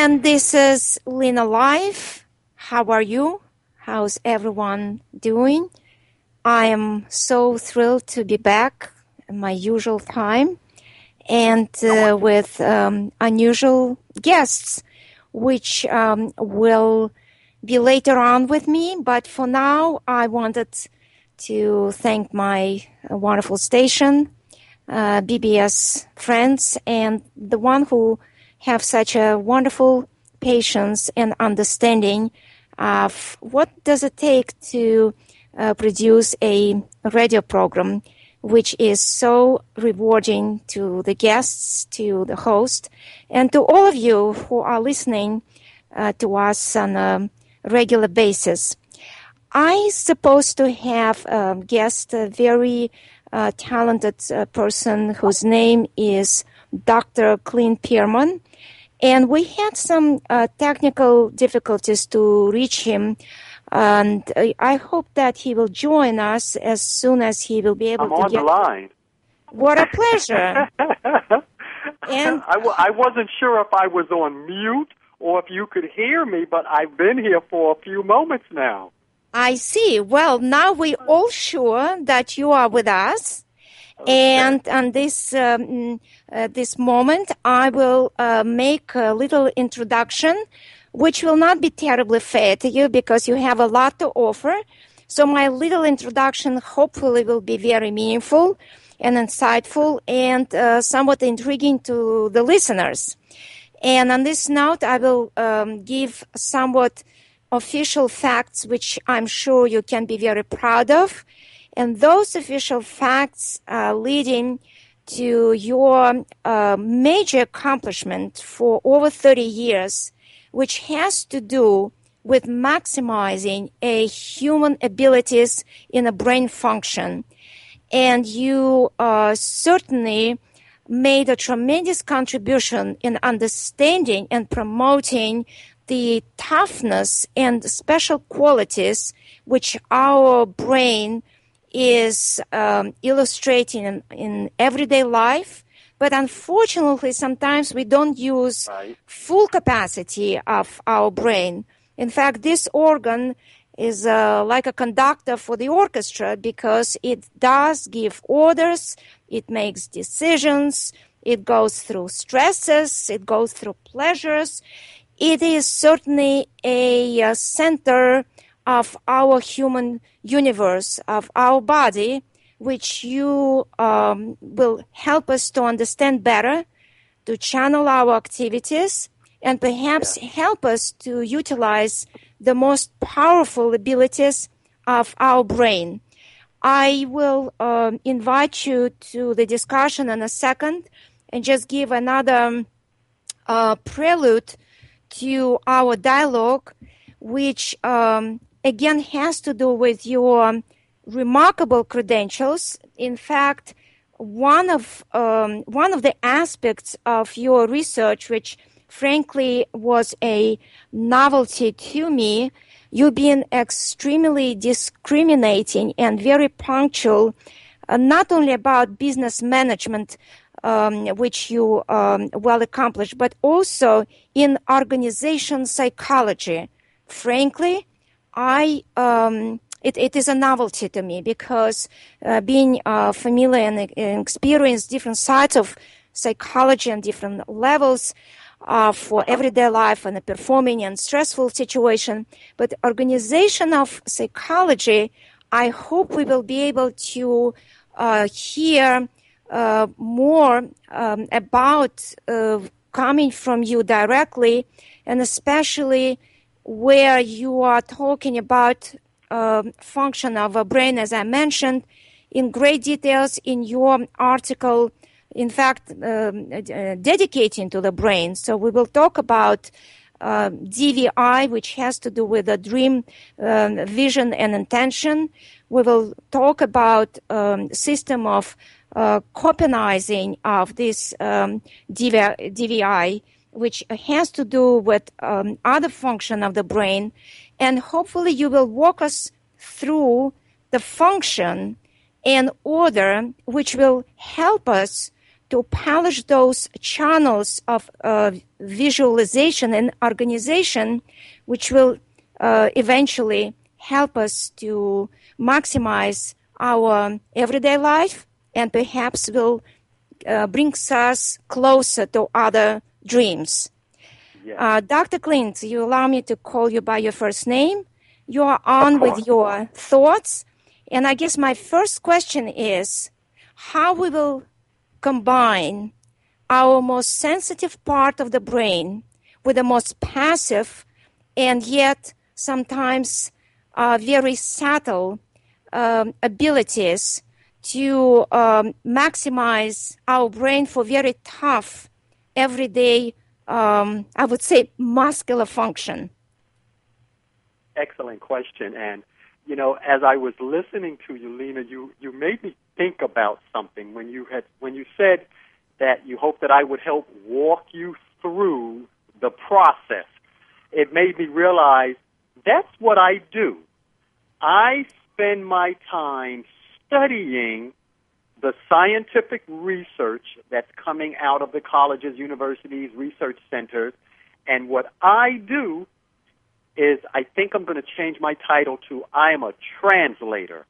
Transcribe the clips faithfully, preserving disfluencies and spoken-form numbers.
And this is Lena Live. How are you? How's everyone doing? I am so thrilled to be back at my usual time and uh, with um, unusual guests, which um, will be later on with me. But for now, I wanted to thank my wonderful station, uh, B B S friends, and the one who have such a wonderful patience and understanding of what does it take to uh, produce a radio program, which is so rewarding to the guests, to the host, and to all of you who are listening uh, to us on a regular basis. I supposed to have a guest, a very uh, talented uh, person whose name is Doctor Clint Pierman, and we had some uh, technical difficulties to reach him, and I hope that he will join us as soon as he will be able I'm to on get... the line. What a pleasure. And I, w- I wasn't sure if I was on mute or if you could hear me, but I've been here for a few moments now. I see. Well, now we're all sure that you are with us. Okay. And on this um, uh, this moment, I will uh, make a little introduction, which will not be terribly fair to you because you have a lot to offer. So my little introduction hopefully will be very meaningful and insightful and uh, somewhat intriguing to the listeners. And on this note, I will um, give somewhat official facts, which I'm sure you can be very proud of. And those official facts are leading to your uh, major accomplishment for over thirty years, which has to do with maximizing a human abilities in a brain function. And you uh, certainly made a tremendous contribution in understanding and promoting the toughness and special qualities which our brain is um, illustrating in, in everyday life. But unfortunately, sometimes we don't use right. full capacity of our brain. In fact, this organ is uh, like a conductor for the orchestra because it does give orders, it makes decisions, it goes through stresses, it goes through pleasures. It is certainly a, a center of our human universe, of our body, which you um, will help us to understand better, to channel our activities, and perhaps yeah. help us to utilize the most powerful abilities of our brain. I will um, invite you to the discussion in a second and just give another uh, prelude to our dialogue, which um, again has to do with your remarkable credentials. In fact, one of um, one of the aspects of your research, which frankly was a novelty to me, you've been extremely discriminating and very punctual, uh, not only about business management, um, which you um, well accomplished, but also in organization psychology. Frankly, I um, it, it is a novelty to me because uh, being uh, familiar and, and experienced different sides of psychology and different levels uh, for everyday life and a performing and stressful situation. But organization of psychology, I hope we will be able to uh, hear uh, more um, about uh, coming from you directly, and especially where you are talking about uh, function of a brain, as I mentioned, in great details in your article, in fact, um, uh, dedicating to the brain. So we will talk about uh, D V I, which has to do with the dream, um, vision, and intention. We will talk about um, system of uh, copenizing of this um, D V I, which has to do with um, other function of the brain. And hopefully you will walk us through the function and order which will help us to polish those channels of uh, visualization and organization, which will uh, eventually help us to maximize our everyday life and perhaps will uh, bring us closer to other dreams. Yes. Uh, Doctor Clint, you allow me to call you by your first name. You are on with your thoughts. And I guess my first question is how we will combine our most sensitive part of the brain with the most passive and yet sometimes uh, very subtle um, abilities to um, maximize our brain for very tough, everyday, um, I would say, muscular function. Excellent question. And, you know, as I was listening to you, Lena, you, you made me think about something when you had when you said that you hoped that I would help walk you through the process. It made me realize that's what I do. I spend my time studying the scientific research that's coming out of the colleges, universities, research centers, and what I do is I think I'm going to change my title to I am a translator.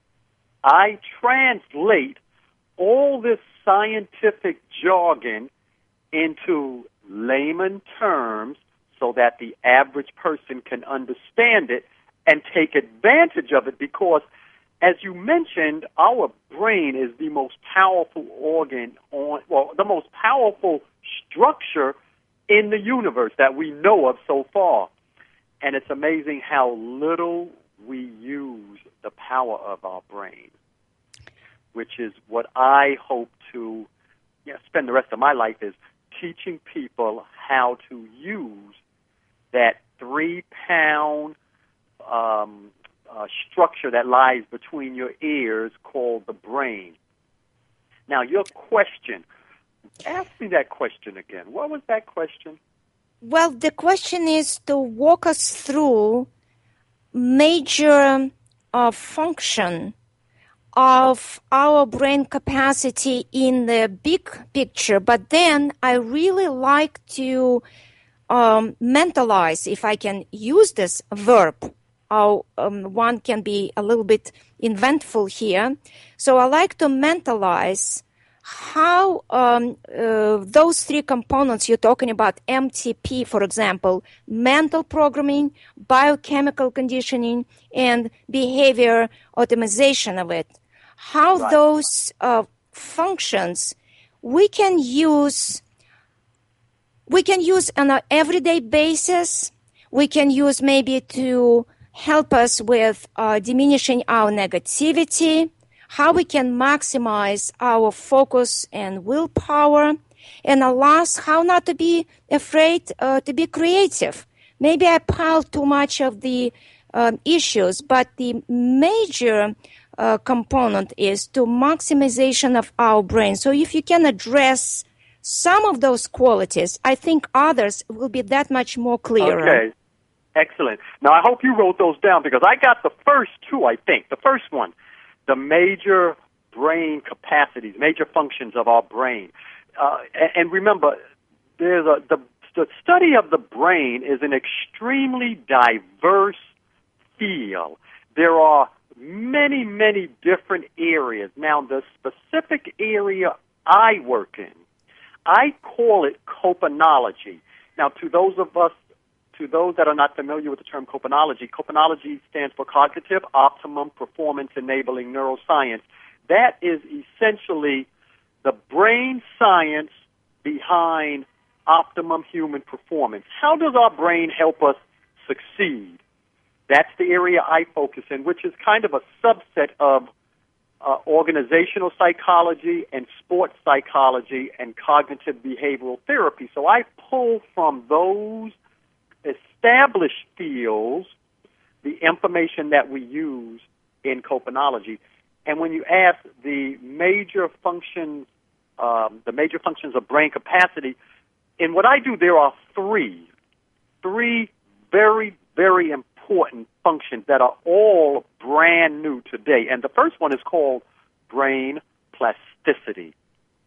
I translate all this scientific jargon into layman terms so that the average person can understand it and take advantage of it because, as you mentioned, our brain is the most powerful organ on, well, the most powerful structure in the universe that we know of so far. And it's amazing how little we use the power of our brain, which is what I hope to you know, spend the rest of my life is teaching people how to use that three-pound um, uh, structure that lies between your ears called the brain. Now, your question, ask me that question again. What was that question? Well, the question is to walk us through major uh, function of our brain capacity in the big picture, but then I really like to um, mentalize, if I can use this verb. How um, one can be a little bit inventful here. So I like to mentalize how um, uh, those three components you're talking about, M T P, for example, mental programming, biochemical conditioning, and behavior optimization of it, how Right. those uh, functions we can use we can use on an everyday basis. We can use maybe to help us with uh, diminishing our negativity, how we can maximize our focus and willpower, and alas, how not to be afraid uh, to be creative. Maybe I piled too much of the uh, issues, but the major uh, component is to maximization of our brain. So if you can address some of those qualities, I think others will be that much more clearer. Okay. Excellent. Now, I hope you wrote those down because I got the first two, I think. The first one, the major brain capacities, major functions of our brain. Uh, and, and remember, there's a, the, the study of the brain is an extremely diverse field. There are many, many different areas. Now, the specific area I work in, I call it copanology. Now, to those of us To those that are not familiar with the term copanology, copanology stands for Cognitive Optimum Performance Enabling Neuroscience. That is essentially the brain science behind optimum human performance. How does our brain help us succeed? That's the area I focus in, which is kind of a subset of uh, organizational psychology and sports psychology and cognitive behavioral therapy. So I pull from those established fields the information that we use in copanology. And when you ask the major functions, um, the major functions of brain capacity, in what I do, there are three, three very, very important functions that are all brand new today. And the first one is called brain plasticity.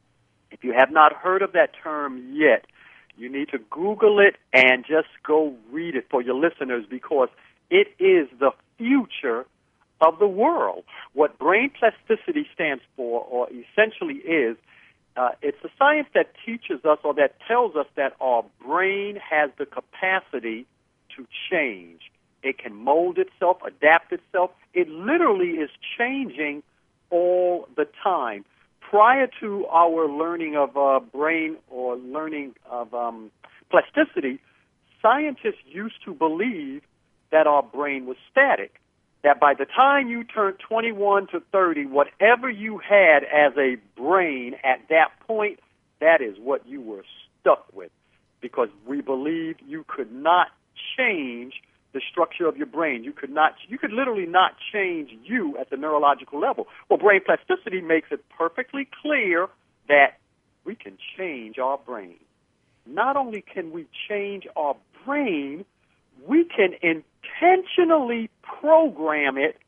If you have not heard of that term yet, you need to Google it and just go read it for your listeners, because it is the future of the world. What brain plasticity stands for, or essentially is, uh, it's a science that teaches us, or that tells us, that our brain has the capacity to change. It can mold itself, adapt itself. It literally is changing all the time. Prior to our learning of uh, brain, or learning of um, plasticity, scientists used to believe that our brain was static, that by the time you turned twenty-one to thirty, whatever you had as a brain at that point, that is what you were stuck with, because we believed you could not change the structure of your brain. You could not, you could literally not change you at the neurological level. Well, brain plasticity makes it perfectly clear that we can change our brain. Not only can we change our brain, we can intentionally program it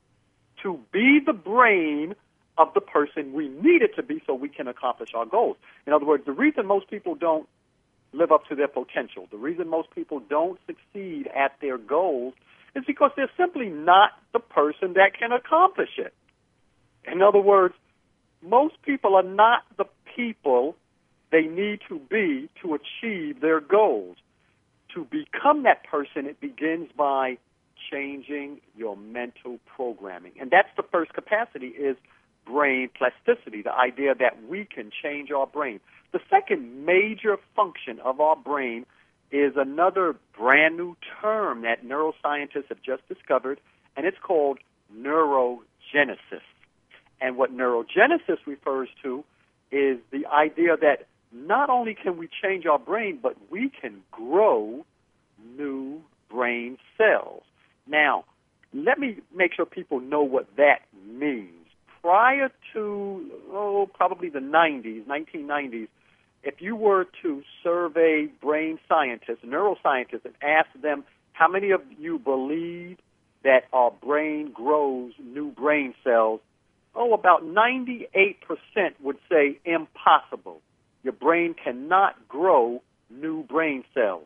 to be the brain of the person we need it to be, so we can accomplish our goals. In other words, the reason most people don't live up to their potential, the reason most people don't succeed at their goals, is because they're simply not the person that can accomplish it. In other words, most people are not the people they need to be to achieve their goals. To become that person, it begins by changing your mental programming. And that's the first capacity, is brain plasticity, the idea that we can change our brain. The second major function of our brain is another brand new term that neuroscientists have just discovered, and it's called neurogenesis. And what neurogenesis refers to is the idea that not only can we change our brain, but we can grow new brain cells. Now, let me make sure people know what that means. Prior to, oh, probably the nineties, nineteen nineties, if you were to survey brain scientists, neuroscientists, and ask them how many of you believe that our brain grows new brain cells, oh, about ninety-eight percent would say impossible. Your brain cannot grow new brain cells.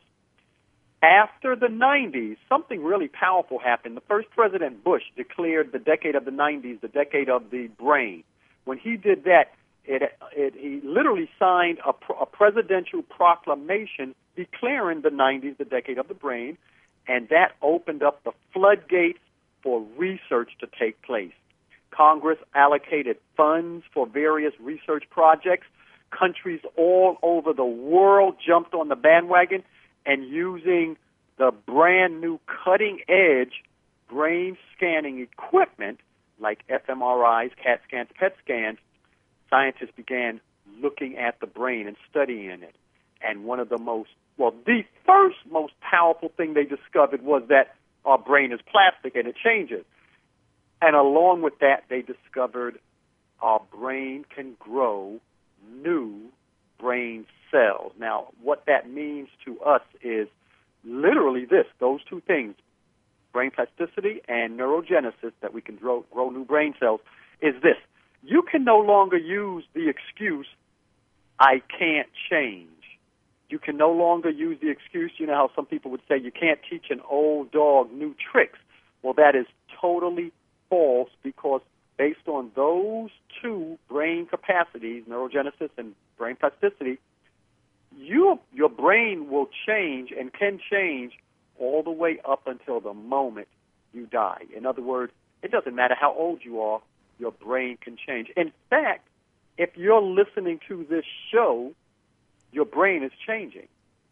After the nineties, something really powerful happened. The first President Bush declared the decade of the nineties the decade of the brain. When he did that, it, it, he literally signed a, a presidential proclamation declaring the nineties the decade of the brain, and that opened up the floodgates for research to take place. Congress allocated funds for various research projects. Countries all over the world jumped on the bandwagon, and using the brand new cutting-edge brain scanning equipment like fMRIs, CAT scans, P E T scans, scientists began looking at the brain and studying it. And one of the most, well, the first most powerful thing they discovered was that our brain is plastic and it changes. And along with that, they discovered our brain can grow new brain cells. Now, what that means to us is literally this, those two things, brain plasticity and neurogenesis, that we can grow, grow new brain cells, is this. You can no longer use the excuse, I can't change. You can no longer use the excuse, you know how some people would say, you can't teach an old dog new tricks. Well, that is totally false, because based on those two brain capacities, neurogenesis and brain plasticity, you, your brain will change and can change all the way up until the moment you die. In other words, it doesn't matter how old you are, your brain can change. In fact, if you're listening to this show, your brain is changing.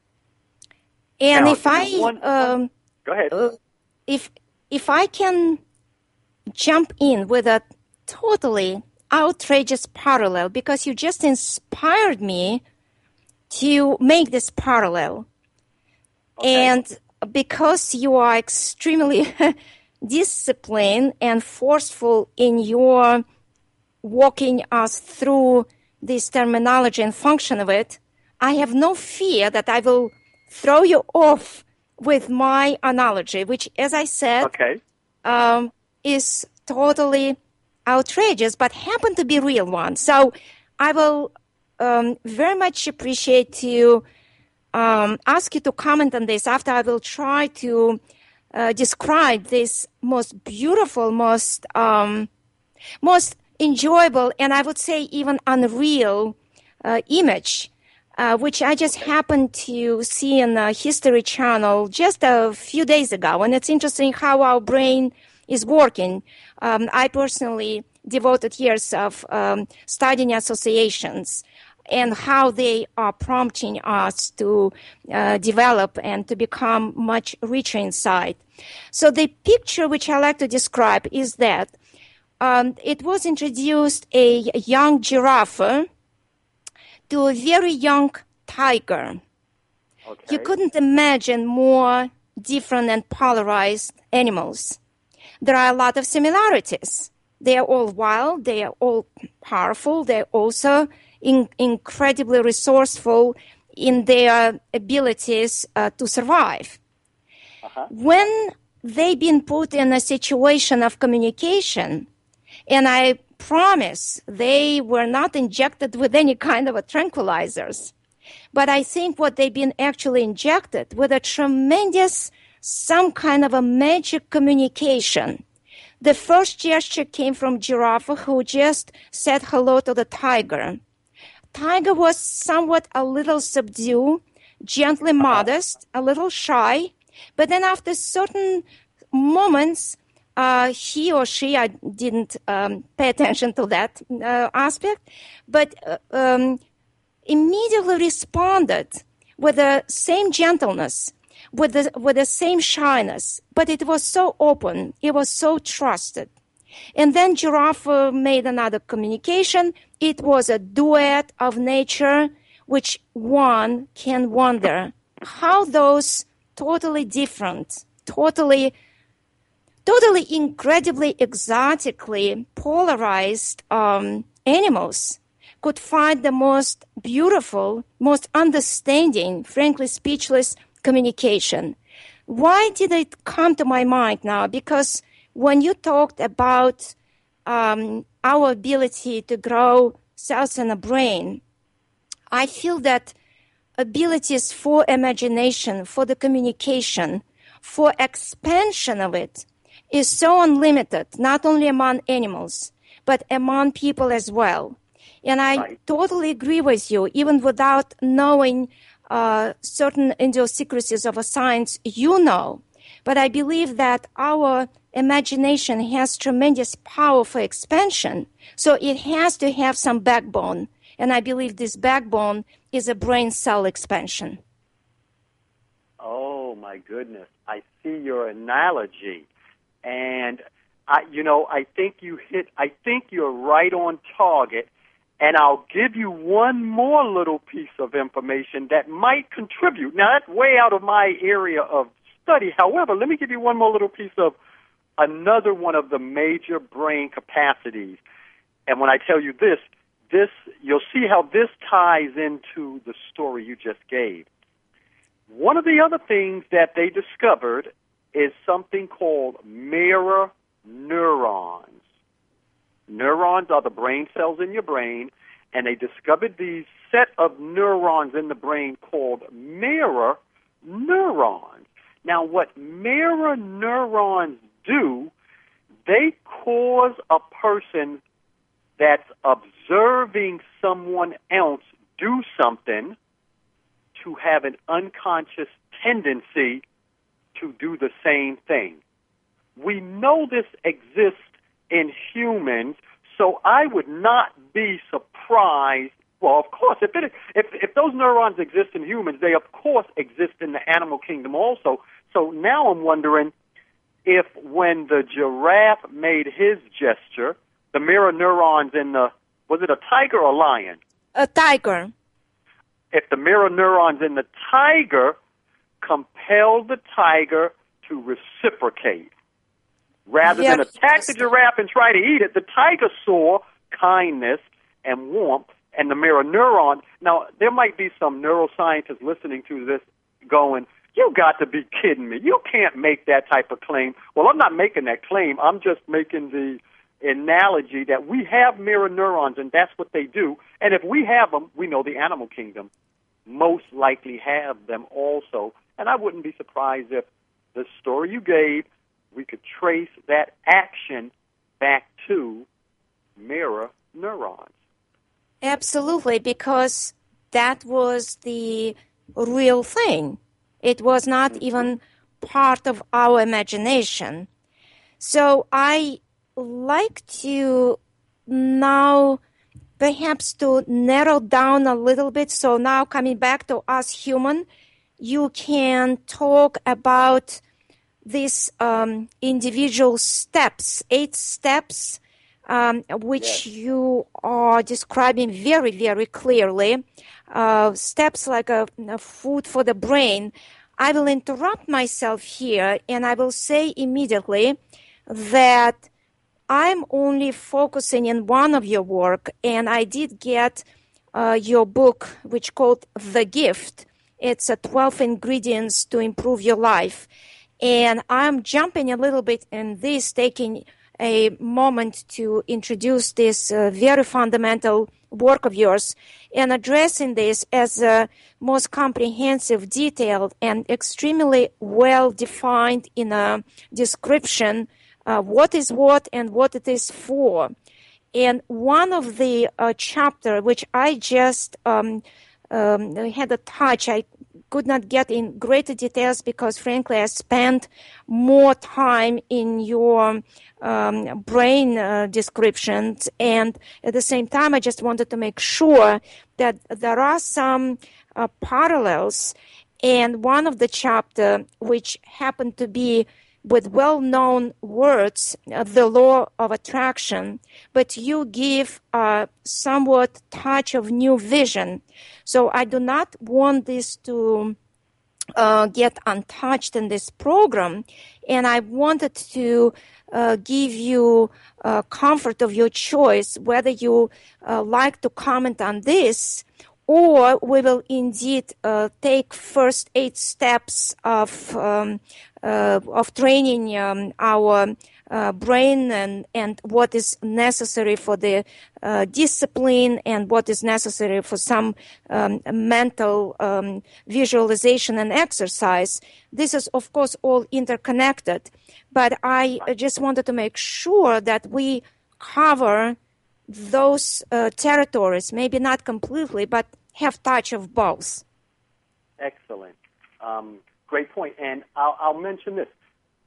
And now, if I one, um, go ahead. Uh, if if I can jump in with a totally outrageous parallel, because you just inspired me to make this parallel. Okay. And because you are extremely disciplined and forceful in your walking us through this terminology and function of it, I have no fear that I will throw you off with my analogy, which, as I said, okay. um, is totally outrageous, but happen to be real one. So I will um, very much appreciate to um, ask you to comment on this after I will try to uh, describe this most beautiful, most um, most enjoyable, and I would say even unreal uh, image, uh, which I just happened to see in the History Channel just a few days ago. And it's interesting how our brain is working. Um, I personally devoted years of um, studying associations and how they are prompting us to uh, develop and to become much richer inside. So the picture which I like to describe is that um, it was introduced a young giraffe to a very young tiger. Okay. You couldn't imagine more different and polarized animals. There are a lot of similarities. They are all wild. They are all powerful. They're also in, incredibly resourceful in their abilities uh, to survive. Uh-huh. When they've been put in a situation of communication, and I promise they were not injected with any kind of a tranquilizers, but I think what they've been actually injected with a tremendous, some kind of a magic communication. The first gesture came from giraffe, who just said hello to the tiger. Tiger was somewhat a little subdued, gently modest, a little shy, but then after certain moments, uh, he or she, I didn't um, pay attention to that uh, aspect, but uh, um, immediately responded with the same gentleness, with the, with the same shyness, but it was so open, it was so trusted. And then giraffe uh, made another communication. It was a duet of nature, which one can wonder how those totally different, totally, totally incredibly exotically polarized um, animals could find the most beautiful, most understanding, frankly speechless communication. Why did it come to my mind now? Because when you talked about um, our ability to grow cells in the brain, I feel that abilities for imagination, for the communication, for expansion of it is so unlimited, not only among animals, but among people as well. And I Right. totally agree with you, even without knowing uh, certain idiosyncrasies of a science you know. But I believe that our imagination has tremendous power for expansion, so it has to have some backbone. And I believe this backbone is a brain cell expansion. Oh, my goodness. I see your analogy. And, I, you know, I think you hit, I think you're right on target. And I'll give you one more little piece of information that might contribute. Now, that's way out of my area of study. However, let me give you one more little piece of another one of the major brain capacities. And when I tell you this, this you'll see how this ties into the story you just gave. One of the other things that they discovered is something called mirror neurons. Neurons are the brain cells in your brain, and they discovered these set of neurons in the brain called mirror neurons. Now, what mirror neurons do, they cause a person that's observing someone else do something to have an unconscious tendency to do the same thing. We know this exists in humans, so I would not be surprised. Well, of course, if, it, if if those neurons exist in humans, they of course exist in the animal kingdom also. So now I'm wondering if when the giraffe made his gesture, the mirror neurons in the, was it a tiger or a lion? A tiger. If the mirror neurons in the tiger compelled the tiger to reciprocate. Rather Very than attack the giraffe and try to eat it, the tiger saw kindness and warmth and the mirror neuron. Now, there might be some neuroscientists listening to this going, you got to be kidding me. You can't make that type of claim. Well, I'm not making that claim. I'm just making the analogy that we have mirror neurons, and that's what they do. And if we have them, we know the animal kingdom most likely have them also. And I wouldn't be surprised if the story you gave, we could trace that action back to mirror neurons. Absolutely, because that was the real thing. It was not mm-hmm. even part of our imagination. So I like to now perhaps to narrow down a little bit. So now coming back to us human, you can talk about these um, individual steps, eight steps, um, which yes. you are describing very, very clearly. Uh, steps like a, a food for the brain. I will interrupt myself here, and I will say immediately that I'm only focusing in one of your work, and I did get uh, your book, which called The Gift. It's a twelve ingredients to improve your life. And I'm jumping a little bit in this, taking a moment to introduce this uh, very fundamental work of yours and addressing this as a most comprehensive, detailed, and extremely well-defined in a description uh, what is what and what it is for. And one of the uh, chapter, which I just um, um, had a touch, I could not get in greater details because, frankly, I spent more time in your um, brain uh, descriptions. And at the same time, I just wanted to make sure that there are some uh, parallels. And one of the chapter, which happened to be with well-known words, uh, the law of attraction, but you give a somewhat touch of new vision. So I do not want this to uh, get untouched in this program, and I wanted to uh, give you uh, comfort of your choice, whether you uh, like to comment on this, or we will indeed uh, take first eight steps of um, uh, of training um, our uh, brain and, and what is necessary for the uh, discipline and what is necessary for some um, mental um, visualization and exercise. This is, of course, all interconnected. But I just wanted to make sure that we cover those uh, territories, maybe not completely, but have touch of both. Excellent. Um, great point. And I'll, I'll mention this.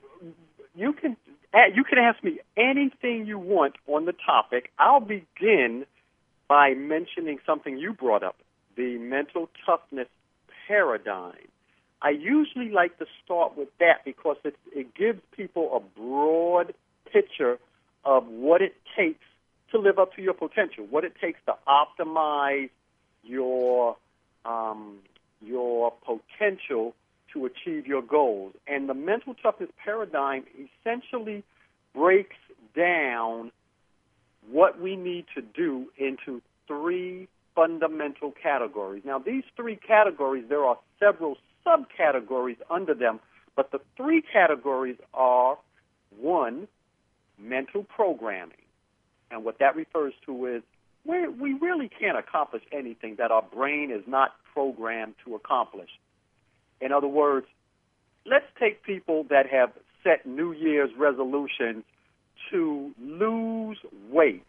You can you can ask me anything you want on the topic. I'll begin by mentioning something you brought up, the mental toughness paradigm. I usually like to start with that because it, it gives people a broad picture of what it takes to live up to your potential, what it takes to optimize your um, your potential to achieve your goals. And the mental toughness paradigm essentially breaks down what we need to do into three fundamental categories. Now, these three categories, there are several subcategories under them, but the three categories are, one, mental programming. And what that refers to is we we really can't accomplish anything that our brain is not programmed to accomplish. In other words, let's take people that have set New Year's resolutions to lose weight.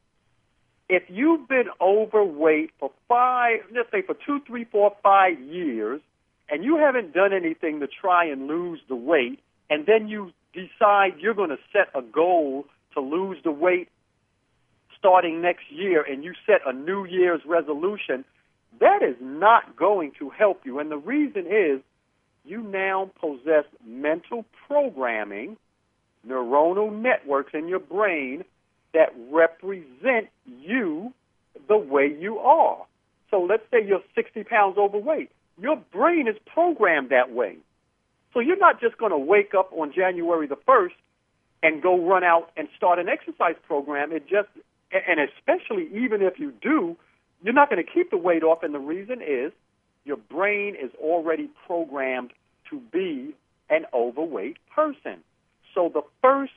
If you've been overweight for five, let's say for two, three, four, five years, and you haven't done anything to try and lose the weight, and then you decide you're going to set a goal to lose the weight starting next year, and you set a New Year's resolution, that is not going to help you. And the reason is you now possess mental programming, neuronal networks in your brain that represent you the way you are. So let's say you're sixty pounds overweight. Your brain is programmed that way. So you're not just going to wake up on January the first and go run out and start an exercise program. It just, and especially even if you do, you're not going to keep the weight off, and the reason is your brain is already programmed to be an overweight person. So the first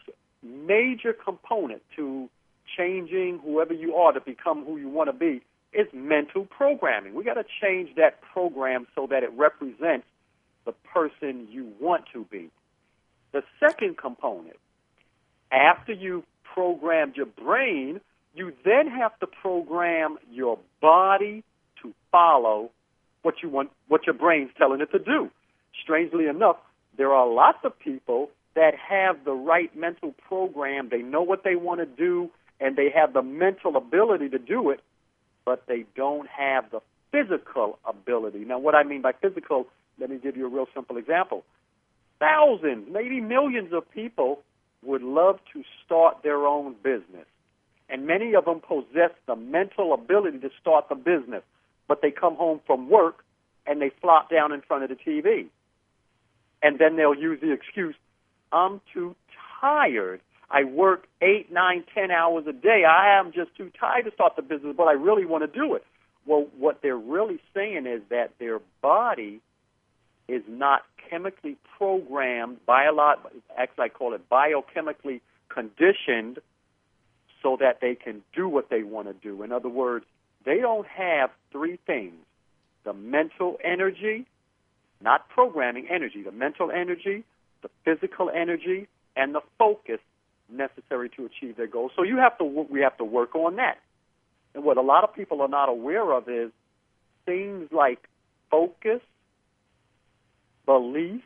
major component to changing whoever you are to become who you want to be is mental programming. We got to change that program so that it represents the person you want to be. The second component, after you've programmed your brain, you then have to program your body to follow what you want, what your brain's telling it to do. Strangely enough, there are lots of people that have the right mental program. They know what they want to do, and they have the mental ability to do it, but they don't have the physical ability. Now, what I mean by physical, let me give you a real simple example. Thousands, maybe millions of people would love to start their own business, and many of them possess the mental ability to start the business, but they come home from work and they flop down in front of the T V. And then they'll use the excuse, I'm too tired. I work eight, nine, ten hours a day. I am just too tired to start the business, but I really want to do it. Well, what they're really saying is that their body is not chemically programmed, bio- actually I call it biochemically conditioned, so that they can do what they want to do. In other words, they don't have three things: the mental energy, not programming energy, the mental energy, the physical energy, and the focus necessary to achieve their goals. So you have to, we have to work on that. And what a lot of people are not aware of is things like focus, belief,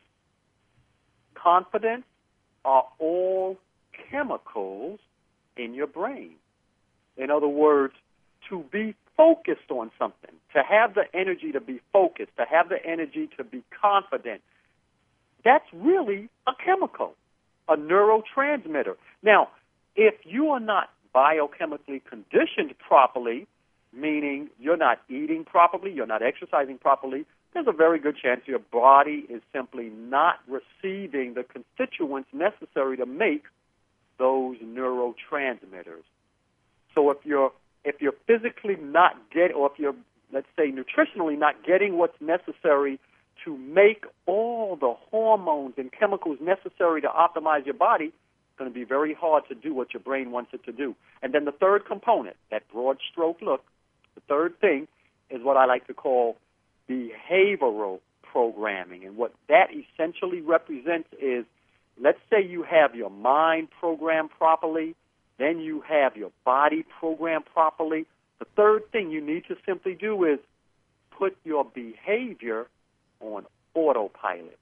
confidence are all chemicals in your brain. In other words, to be focused on something, to have the energy to be focused, to have the energy to be confident, that's really a chemical, a neurotransmitter. Now, if you are not biochemically conditioned properly, meaning you're not eating properly, you're not exercising properly, there's a very good chance your body is simply not receiving the constituents necessary to make those neurotransmitters. So if you're if you're physically not getting, or if you're, let's say, nutritionally not getting what's necessary to make all the hormones and chemicals necessary to optimize your body, it's going to be very hard to do what your brain wants it to do. And then the third component, that broad stroke look, the third thing is what I like to call behavioral programming. And what that essentially represents is, let's say you have your mind programmed properly, then you have your body programmed properly. The third thing you need to simply do is put your behavior on autopilot.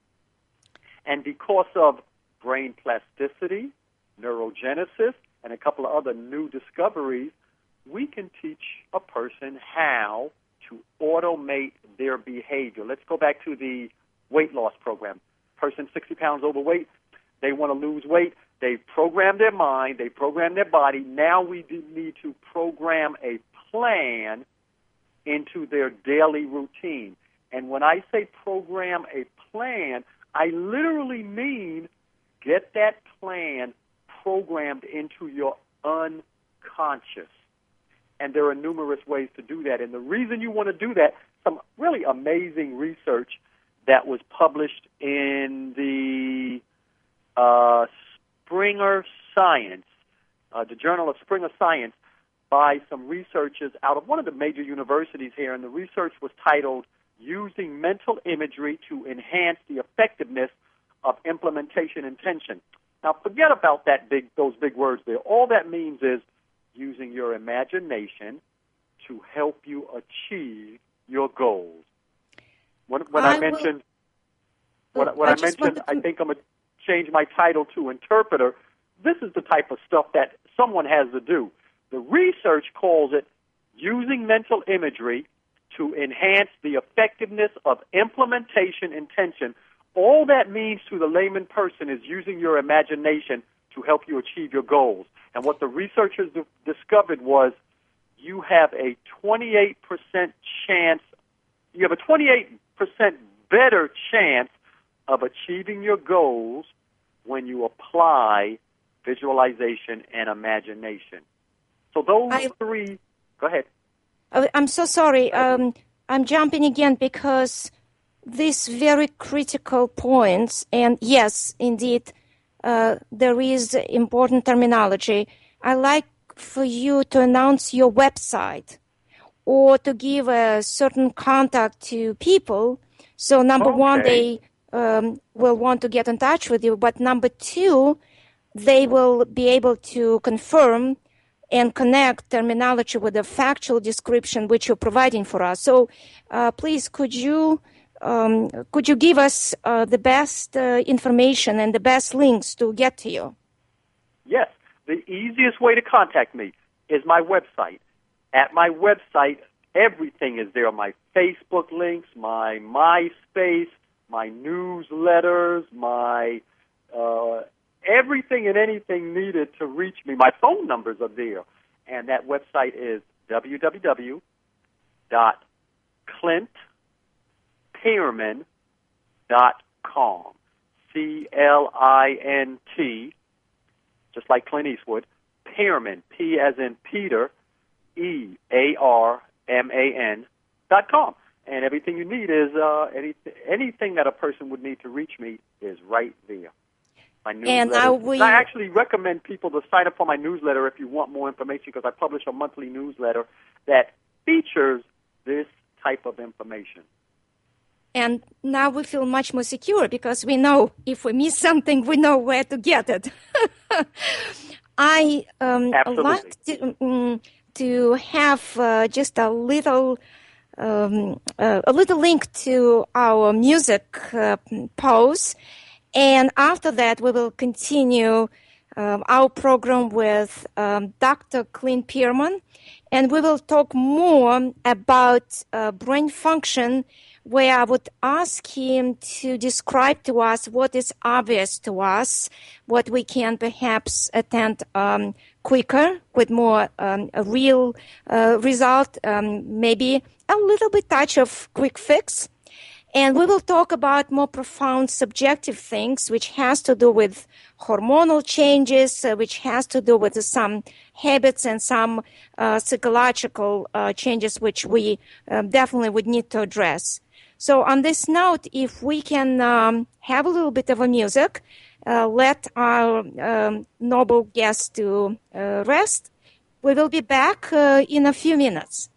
And because of brain plasticity, neurogenesis, and a couple of other new discoveries, we can teach a person how to automate their behavior. Let's go back to the weight loss program. Person sixty pounds overweight, they want to lose weight. They program their mind, they program their body. Now we do need to program a plan into their daily routine. And when I say program a plan, I literally mean get that plan programmed into your unconscious. And there are numerous ways to do that. And the reason you want to do that, some really amazing research that was published in the uh, Springer Science, uh, the Journal of Springer Science, by some researchers out of one of the major universities here. And the research was titled, Using Mental Imagery to Enhance the Effectiveness of Implementation Intention. Now, forget about that big, those big words there. All that means is using your imagination to help you achieve your goals. When, when I, I mentioned, will, what, what I, I mentioned, to... I think I'm going to change my title to interpreter. This is the type of stuff that someone has to do. The research calls it using mental imagery to enhance the effectiveness of implementation intention. All that means to the layman person is using your imagination to help you achieve your goals. And what the researchers d- discovered was you have a twenty-eight percent chance, you have a twenty-eight percent better chance of achieving your goals when you apply visualization and imagination. So those I, three, go ahead. I'm so sorry. Um, I'm jumping again because these very critical points, and yes, indeed, uh, there is important terminology, I'd like for you to announce your website or to give a certain contact to people. So number Okay. one, they um, will want to get in touch with you. But number two, they will be able to confirm and connect terminology with the factual description which you're providing for us. So uh, please, could you um, could you give us uh, the best uh, information and the best links to get to you? Yes. The easiest way to contact me is my website. At my website, everything is there. My Facebook links, my MySpace, my newsletters, my uh, everything and anything needed to reach me. My phone numbers are there. And that website is w w w dot clint pearman dot com. C L I N T, just like Clint Eastwood, Pearman, P as in Peter, E A R M A N dot com. And everything you need is, uh, any, anything that a person would need to reach me is right there. My newsletter. And now we... I actually recommend people to sign up for my newsletter if you want more information, because I publish a monthly newsletter that features this type of information. And now we feel much more secure because we know if we miss something, we know where to get it. I um, like to, um, to have uh, just a little um, uh, a little link to our music uh, pause. And after that, we will continue um, our program with um, Doctor Clint Pearman, and we will talk more about uh, brain function, where I would ask him to describe to us what is obvious to us, what we can perhaps attend um, quicker with more um, a real uh, result, um, maybe a little bit touch of quick fix. And we will talk about more profound subjective things, which has to do with hormonal changes, uh, which has to do with some habits and some uh, psychological uh, changes, which we uh, definitely would need to address. So on this note, if we can um, have a little bit of a music, uh, let our um, noble guest to uh, rest, we will be back uh, in a few minutes.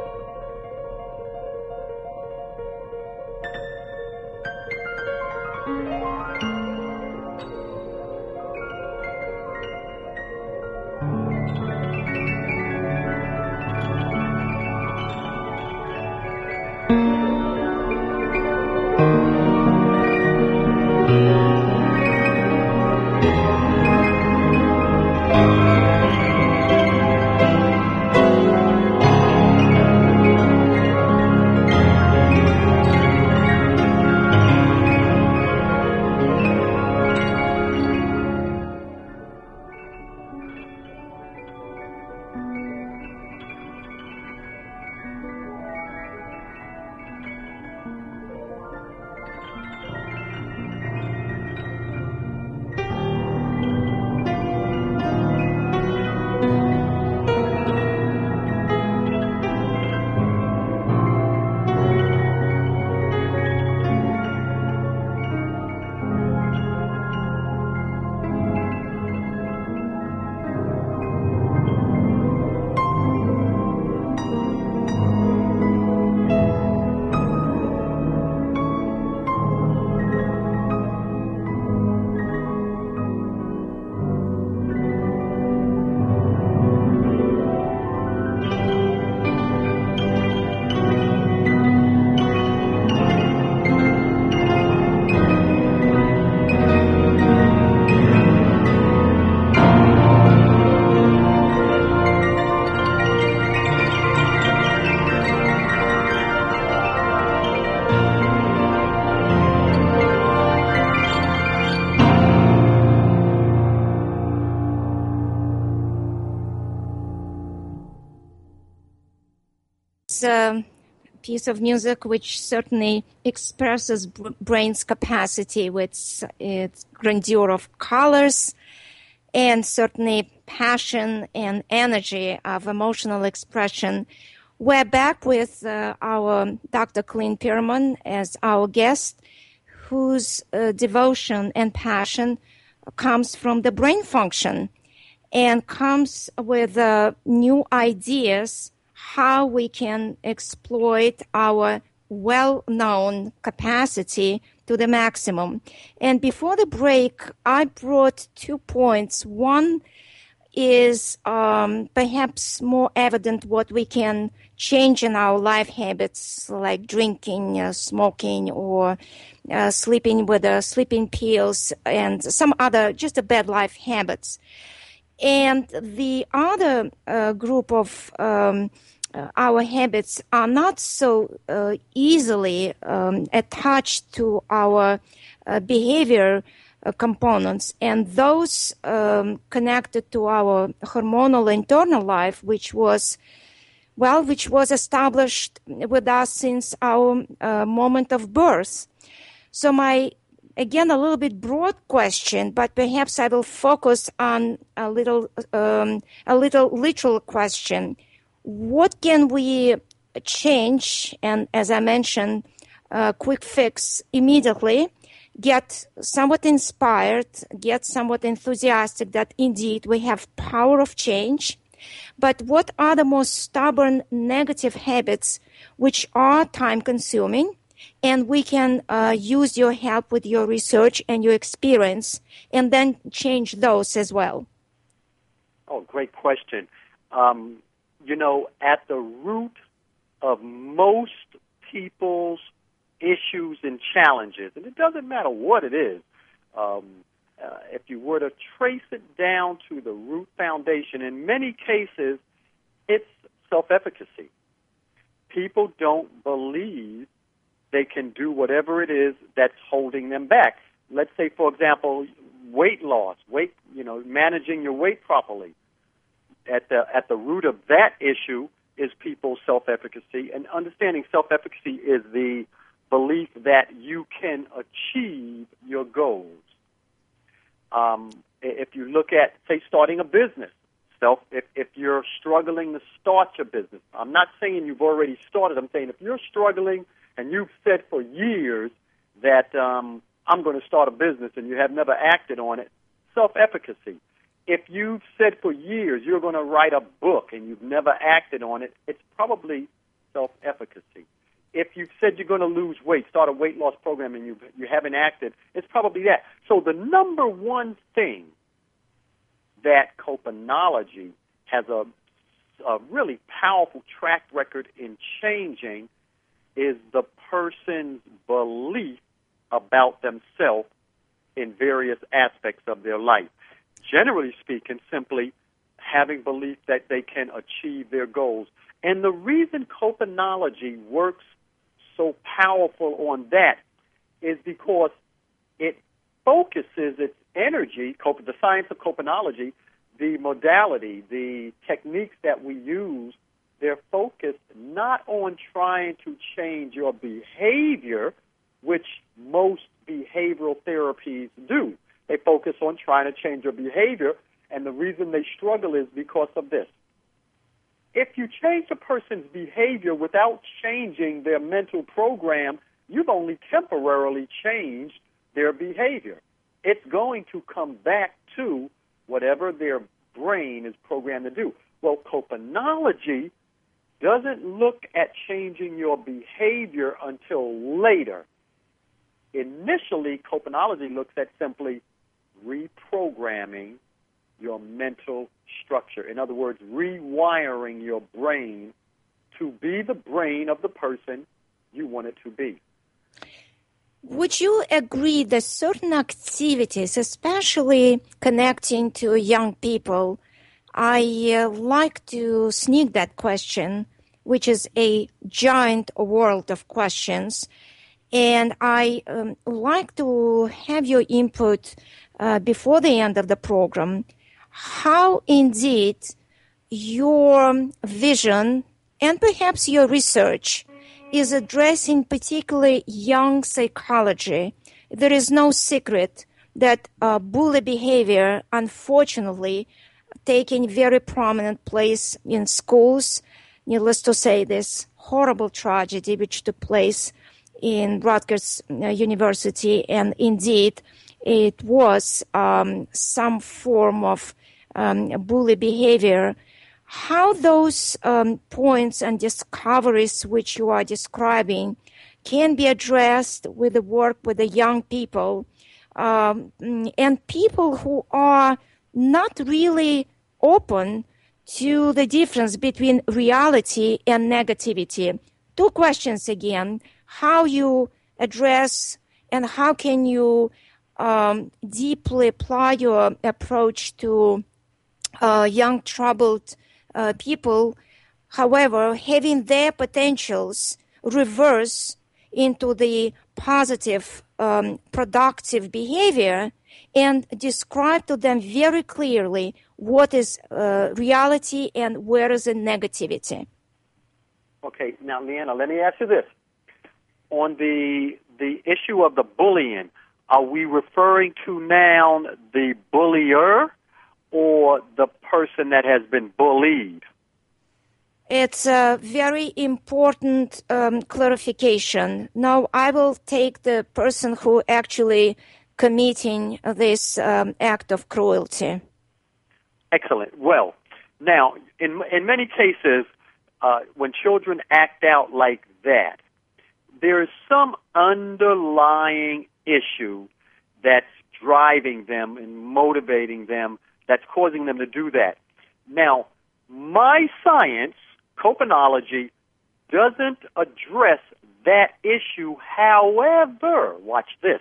A piece of music which certainly expresses b- brain's capacity with its grandeur of colors and certainly passion and energy of emotional expression. We're back with uh, our Doctor Clint Pearman as our guest, whose uh, devotion and passion comes from the brain function and comes with uh, new ideas how we can exploit our well-known capacity to the maximum. And before the break, I brought two points. One is um, perhaps more evident what we can change in our life habits, like drinking, uh, smoking, or uh, sleeping with uh, sleeping pills, and some other just a bad life habits. And the other uh, group of um, uh, our habits are not so uh, easily um, attached to our uh, behavior uh, components, and those um, connected to our hormonal internal life, which was, well, which was established with us since our uh, moment of birth. So my Again, a little bit broad question, but perhaps I will focus on a little, um, a little literal question. What can we change? And as I mentioned, a quick fix immediately, get somewhat inspired, get somewhat enthusiastic that indeed we have power of change. But what are the most stubborn negative habits which are time consuming? And we can uh, use your help with your research and your experience and then change those as well. Oh, great question. Um, you know, at the root of most people's issues and challenges, and it doesn't matter what it is, um, uh, if you were to trace it down to the root foundation, in many cases, it's self-efficacy. People don't believe they can do whatever it is that's holding them back. Let's say, for example, weight loss, weight, you know, managing your weight properly. At the at the root of that issue is people's self-efficacy, and understanding self-efficacy is the belief that you can achieve your goals. Um, if you look at, say, starting a business, self, if, if you're struggling to start your business, I'm not saying you've already started. I'm saying if you're struggling and you've said for years that um, I'm going to start a business and you have never acted on it, self-efficacy. If you've said for years you're going to write a book and you've never acted on it, it's probably self-efficacy. If you've said you're going to lose weight, start a weight loss program, and you you haven't acted, it's probably that. So the number one thing that Copenology has a, a really powerful track record in changing is the person's belief about themselves in various aspects of their life. Generally speaking, simply having belief that they can achieve their goals. And the reason Copenology works so powerful on that is because it focuses its energy, the science of Copenology, the modality, the techniques that we use, they're focused not on trying to change your behavior, which most behavioral therapies do. They focus on trying to change your behavior, and the reason they struggle is because of this. If you change a person's behavior without changing their mental program, you've only temporarily changed their behavior. It's going to come back to whatever their brain is programmed to do. Well, Copenology doesn't look at changing your behavior until later. Initially, Copenology looks at simply reprogramming your mental structure. In other words, rewiring your brain to be the brain of the person you want it to be. Would you agree that certain activities, especially connecting to young people, I uh, like to sneak that question, which is a giant world of questions, and I um, like to have your input uh, before the end of the program. How indeed your vision and perhaps your research is addressing particularly young psychology. There is no secret that uh, bully behavior, unfortunately, taking very prominent place in schools. Needless to say, this horrible tragedy which took place in Rutgers University, and indeed it was um, some form of um, bully behavior, how those um, points and discoveries which you are describing can be addressed with the work with the young people um, and people who are not really open to the difference between reality and negativity. Two questions again: how you address and how can you um, deeply apply your approach to uh, young troubled uh, people, however, having their potentials reverse into the positive, um, productive behavior, and describe to them very clearly what is uh, reality and where is the negativity. Okay, now, Leanna, let me ask you this. On the the issue of the bullying, are we referring to now the bullier or the person that has been bullied? It's a very important um, clarification. Now, I will take the person who actually committing this um, act of cruelty. Excellent. Well, now, in in many cases, uh, when children act out like that, there is some underlying issue that's driving them and motivating them, that's causing them to do that. Now, my science, Copenology, doesn't address that issue. However, watch this,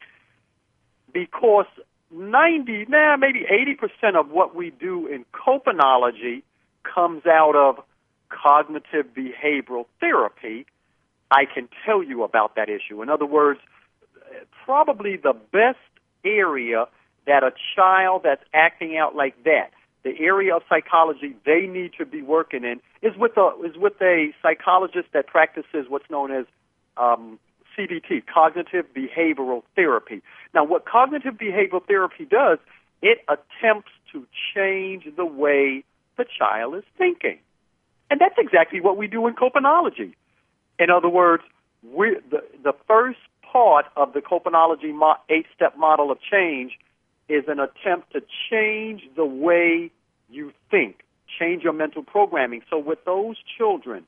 because ninety, nah, maybe eighty percent of what we do in Copenology comes out of cognitive behavioral therapy. I can tell you about that issue. In other words, probably the best area that a child that's acting out like that, the area of psychology they need to be working in, is with a is with a psychologist that practices what's known as um, C B T, cognitive behavioral therapy. Now, what cognitive behavioral therapy does, it attempts to change the way the child is thinking, and that's exactly what we do in Copenology. In other words, we the the first part of the Copenology mo- eight-step model of change is an attempt to change the way you think, change your mental programming. So with those children,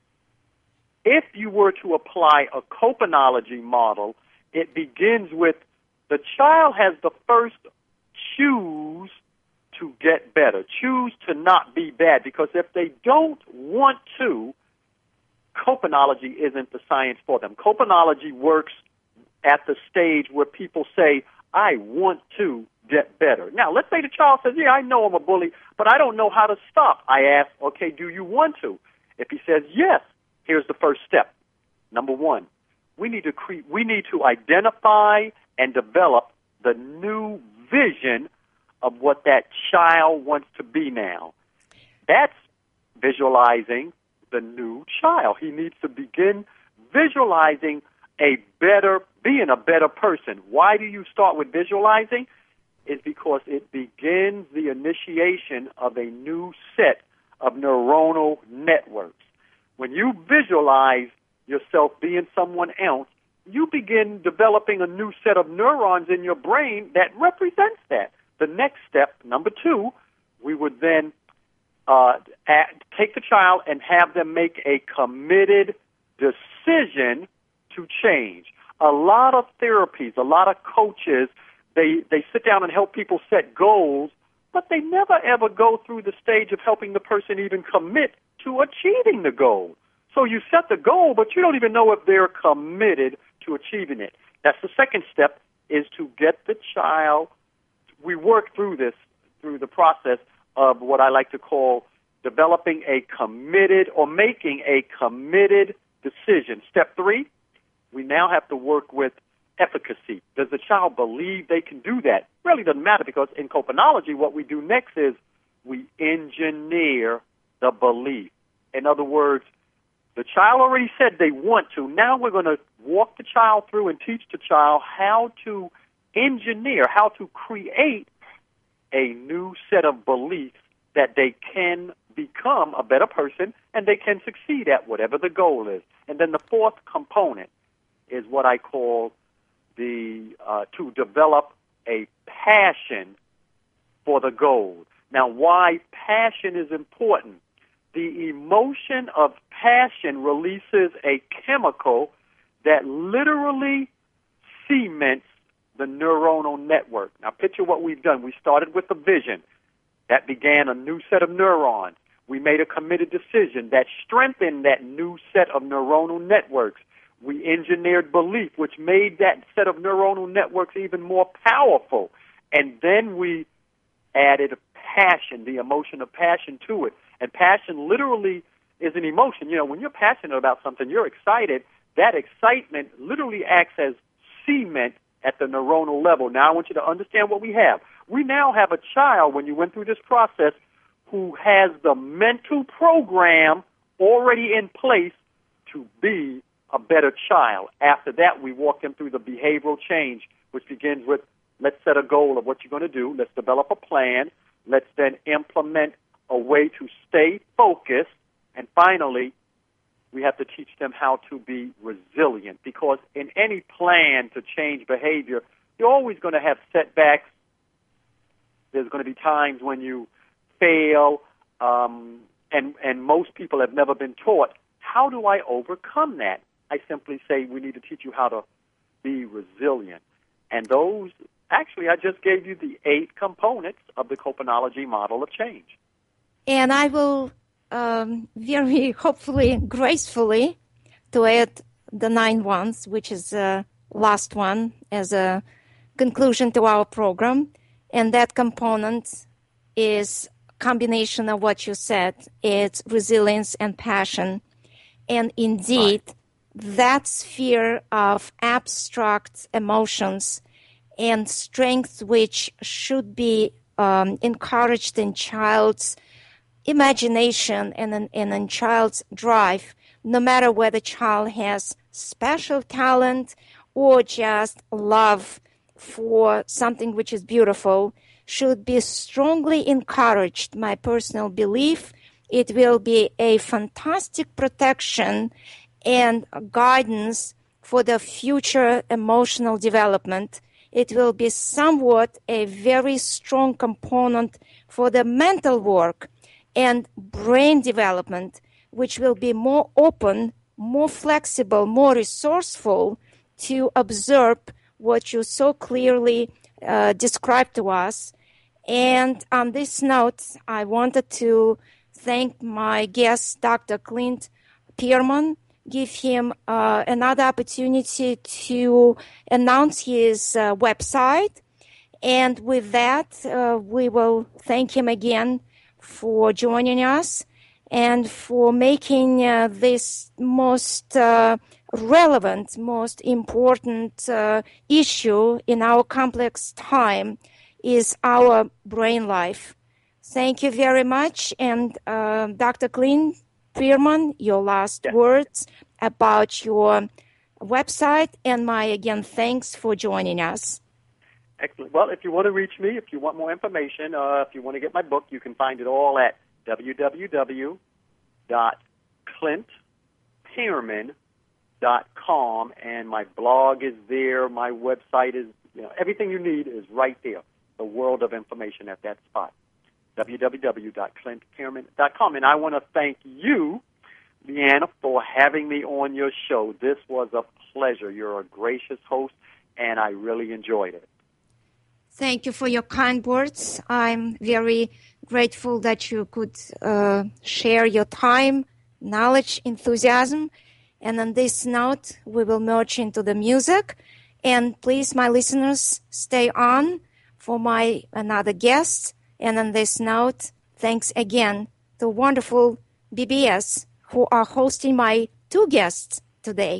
if you were to apply a Copenology model, it begins with the child has the first choose to get better, choose to not be bad, because if they don't want to, Copenology isn't the science for them. Copenology works at the stage where people say, I want to get better. Now, let's say the child says, yeah, I know I'm a bully, but I don't know how to stop. I ask, okay, do you want to? If he says yes, here's the first step. Number one, we need to cre- we need to identify and develop the new vision of what that child wants to be now. That's visualizing the new child. He needs to begin visualizing a better, being a better person. Why do you start with visualizing? It's because it begins the initiation of a new set of neuronal networks. When you visualize yourself being someone else, you begin developing a new set of neurons in your brain that represents that. The next step, number two, we would then uh, at, take the child and have them make a committed decision to change. A lot of therapies, a lot of coaches, they, they sit down and help people set goals, but they never ever go through the stage of helping the person even commit to achieving the goal. So you set the goal, but you don't even know if they're committed to achieving it. That's the second step, is to get the child. We work through this, through the process of what I like to call developing a committed or making a committed decision. Step three, we now have to work with efficacy. Does the child believe they can do that? Really doesn't matter, because in Copenology, what we do next is we engineer the belief. In other words, the child already said they want to. Now we're going to walk the child through and teach the child how to engineer, how to create a new set of beliefs that they can become a better person and they can succeed at whatever the goal is. And then the fourth component is what I call the uh, to develop a passion for the goal. Now, why passion is important? The emotion of passion releases a chemical that literally cements the neuronal network. Now, picture what we've done. We started with a vision that began a new set of neurons. We made a committed decision that strengthened that new set of neuronal networks. We engineered belief, which made that set of neuronal networks even more powerful. And then we added passion, the emotion of passion to it. And passion literally is an emotion. You know, when you're passionate about something, you're excited. That excitement literally acts as cement at the neuronal level. Now I want you to understand what we have. We now have a child, when you went through this process, who has the mental program already in place to be a better child. After that, we walk them through the behavioral change, which begins with, let's set a goal of what you're going to do. Let's develop a plan. Let's then implement a way to stay focused. And finally, we have to teach them how to be resilient, because in any plan to change behavior, you're always going to have setbacks. There's going to be times when you fail, um, and, and most people have never been taught, how do I overcome that? I simply say we need to teach you how to be resilient. And those, actually, I just gave you the eight components of the Copenology model of change. And I will um, very hopefully, gracefully, to add the nine ones, which is the last one as a conclusion to our program. And that component is combination of what you said. It's resilience and passion. And indeed, right. That sphere of abstract emotions and strength which should be um, encouraged in child's imagination and in, and in child's drive, no matter whether the child has special talent or just love for something which is beautiful, should be strongly encouraged. My personal belief, it will be a fantastic protection and guidance for the future emotional development. It will be somewhat a very strong component for the mental work and brain development, which will be more open, more flexible, more resourceful to observe what you so clearly uh, described to us. And on this note, I wanted to thank my guest, Doctor Clint Pearman, give him uh, another opportunity to announce his uh, website. And with that, uh, we will thank him again for joining us and for making uh, this most uh, relevant, most important uh, issue in our complex time is our brain life. Thank you very much. And uh, Doctor Clint Pearman, your last yeah. words about your website, and my, again, thanks for joining us. Excellent. Well, if you want to reach me, if you want more information, uh, if you want to get my book, you can find it all at w w w dot clint pearman dot com, and my blog is there. My website is, you know, everything you need is right there. The world of information at that spot. w w w dot clint pearman dot com. And I want to thank you, Leanna, for having me on your show. This was a pleasure. You're a gracious host, and I really enjoyed it. Thank you for your kind words. I'm very grateful that you could uh, share your time, knowledge, enthusiasm. And on this note, we will merge into the music. And please, my listeners, stay on for my another guest. And on this note, thanks again to wonderful B B S who are hosting my two guests today.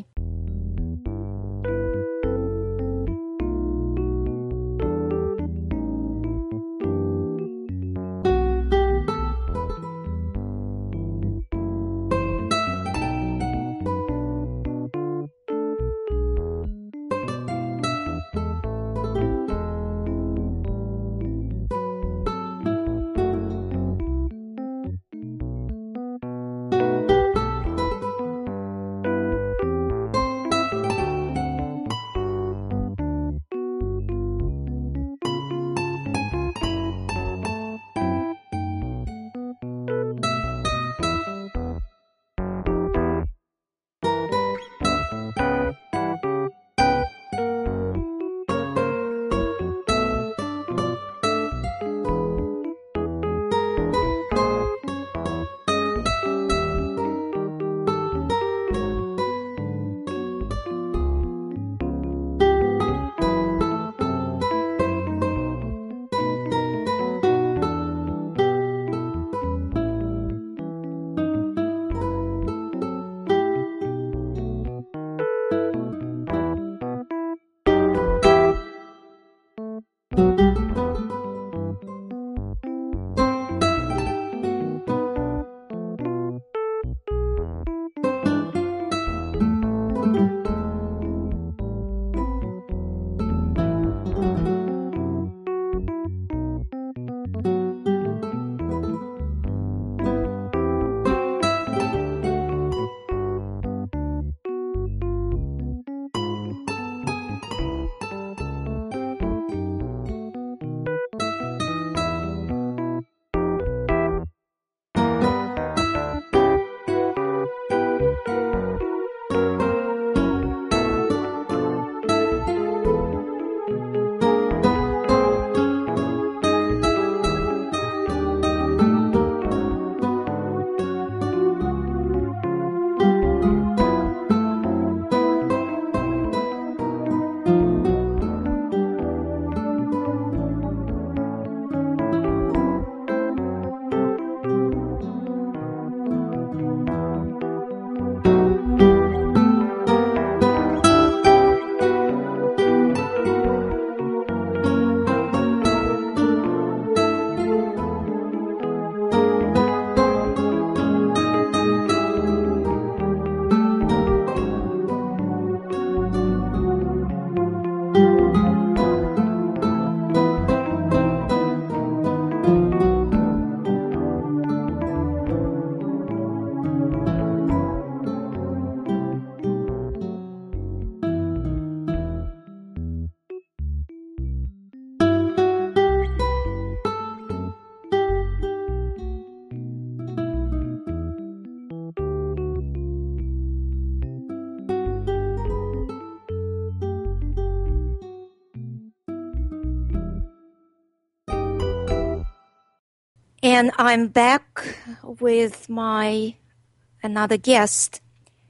And I'm back with my another guest.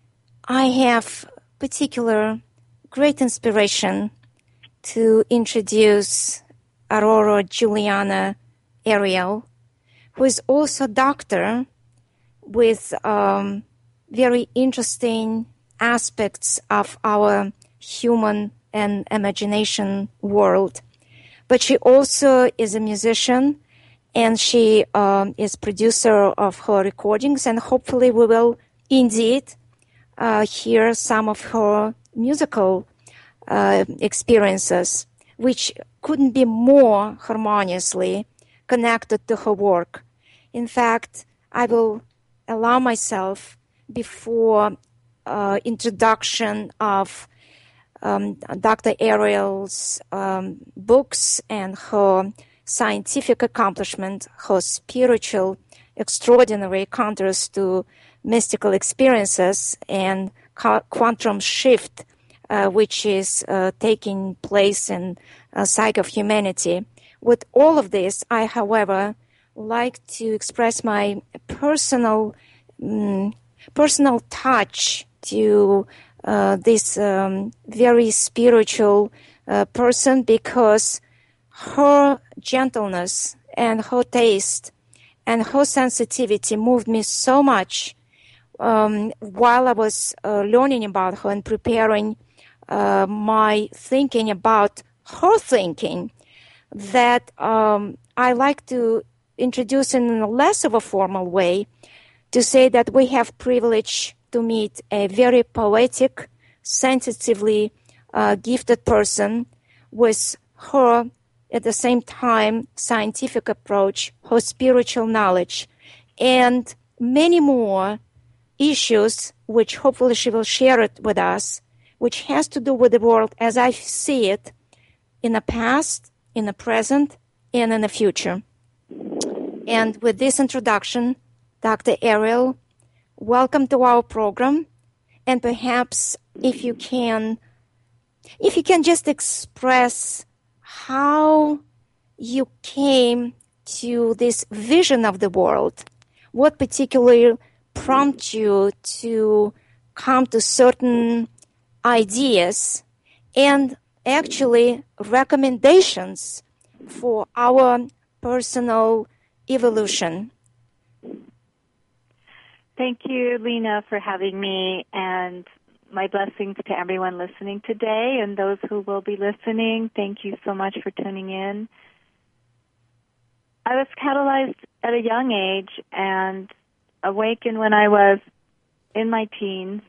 I have particular great inspiration to introduce Aurora Juliana Ariel, who is also a doctor with um, very interesting aspects of our human and imagination world. But she also is a musician, and she um, is producer of her recordings, and hopefully we will indeed uh, hear some of her musical uh, experiences, which couldn't be more harmoniously connected to her work. In fact, I will allow myself, before uh, introduction of um, Doctor Ariel's um, books and her scientific accomplishment, her spiritual extraordinary encounters to mystical experiences and quantum shift, uh, which is uh, taking place in uh, Psyche of Humanity. With all of this, I, however, like to express my personal um, personal touch to uh, this um, very spiritual uh, person, because her gentleness and her taste and her sensitivity moved me so much um, while I was uh, learning about her and preparing uh, my thinking about her thinking, that um, I like to introduce in a less of a formal way to say that we have privilege to meet a very poetic, sensitively uh, gifted person with her, at the same time, scientific approach, her spiritual knowledge, and many more issues, which hopefully she will share it with us, which has to do with the world as I see it in the past, in the present, and in the future. And with this introduction, Doctor Ariel, welcome to our program. And perhaps if you can, if you can just express how you came to this vision of the world, what particularly prompted you to come to certain ideas and actually recommendations for our personal evolution. Thank you, Lena, for having me, and my blessings to everyone listening today and those who will be listening. Thank you so much for tuning in. I was catalyzed at a young age and awakened when I was in my teens,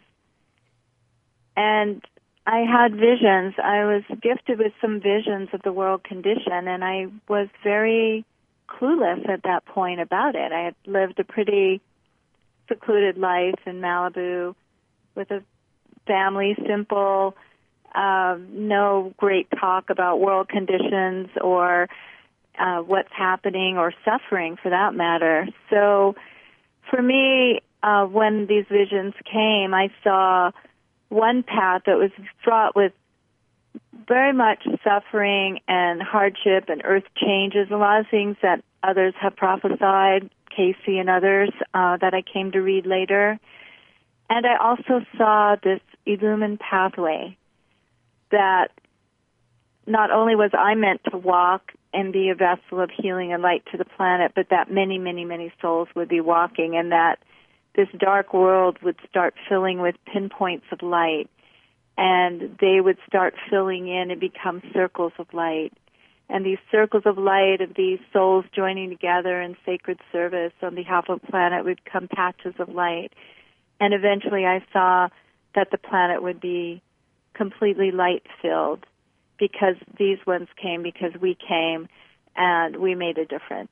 and I had visions. I was gifted with some visions of the world condition, and I was very clueless at that point about it. I had lived a pretty secluded life in Malibu with a family, simple, uh, no great talk about world conditions or uh, what's happening or suffering for that matter. So for me, uh, when these visions came, I saw one path that was fraught with very much suffering and hardship and earth changes, a lot of things that others have prophesied, Casey and others, uh, that I came to read later. And I also saw this illumined pathway that not only was I meant to walk and be a vessel of healing and light to the planet, but that many, many, many souls would be walking, and that this dark world would start filling with pinpoints of light, and they would start filling in and become circles of light. And these circles of light of these souls joining together in sacred service on behalf of the planet would become patches of light. And eventually I saw that the planet would be completely light-filled because these ones came, because we came, and we made a difference.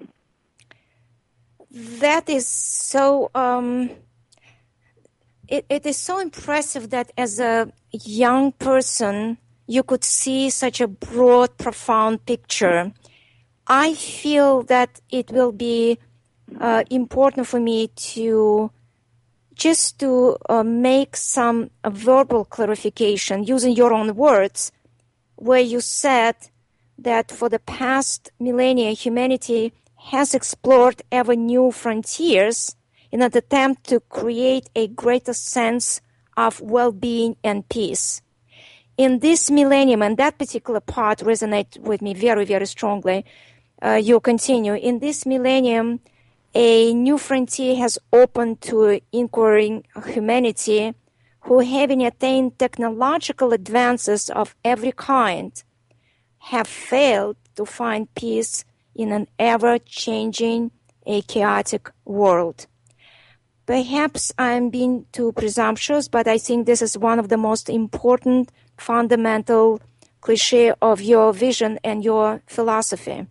That is so, um, it, it is so impressive that as a young person, you could see such a broad, profound picture. I feel that it will be uh, important for me to just to uh, make some uh, verbal clarification using your own words, where you said that for the past millennia, humanity has explored ever new frontiers in an attempt to create a greater sense of well-being and peace. In this millennium, and that particular part resonates with me very, very strongly, uh, you continue. In this millennium, a new frontier has opened to inquiring humanity who, having attained technological advances of every kind, have failed to find peace in an ever-changing, a chaotic world. Perhaps I'm being too presumptuous, but I think this is one of the most important, fundamental cliché of your vision and your philosophy.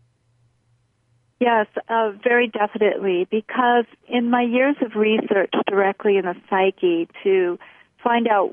Yes, uh, very definitely, because in my years of research directly in the psyche to find out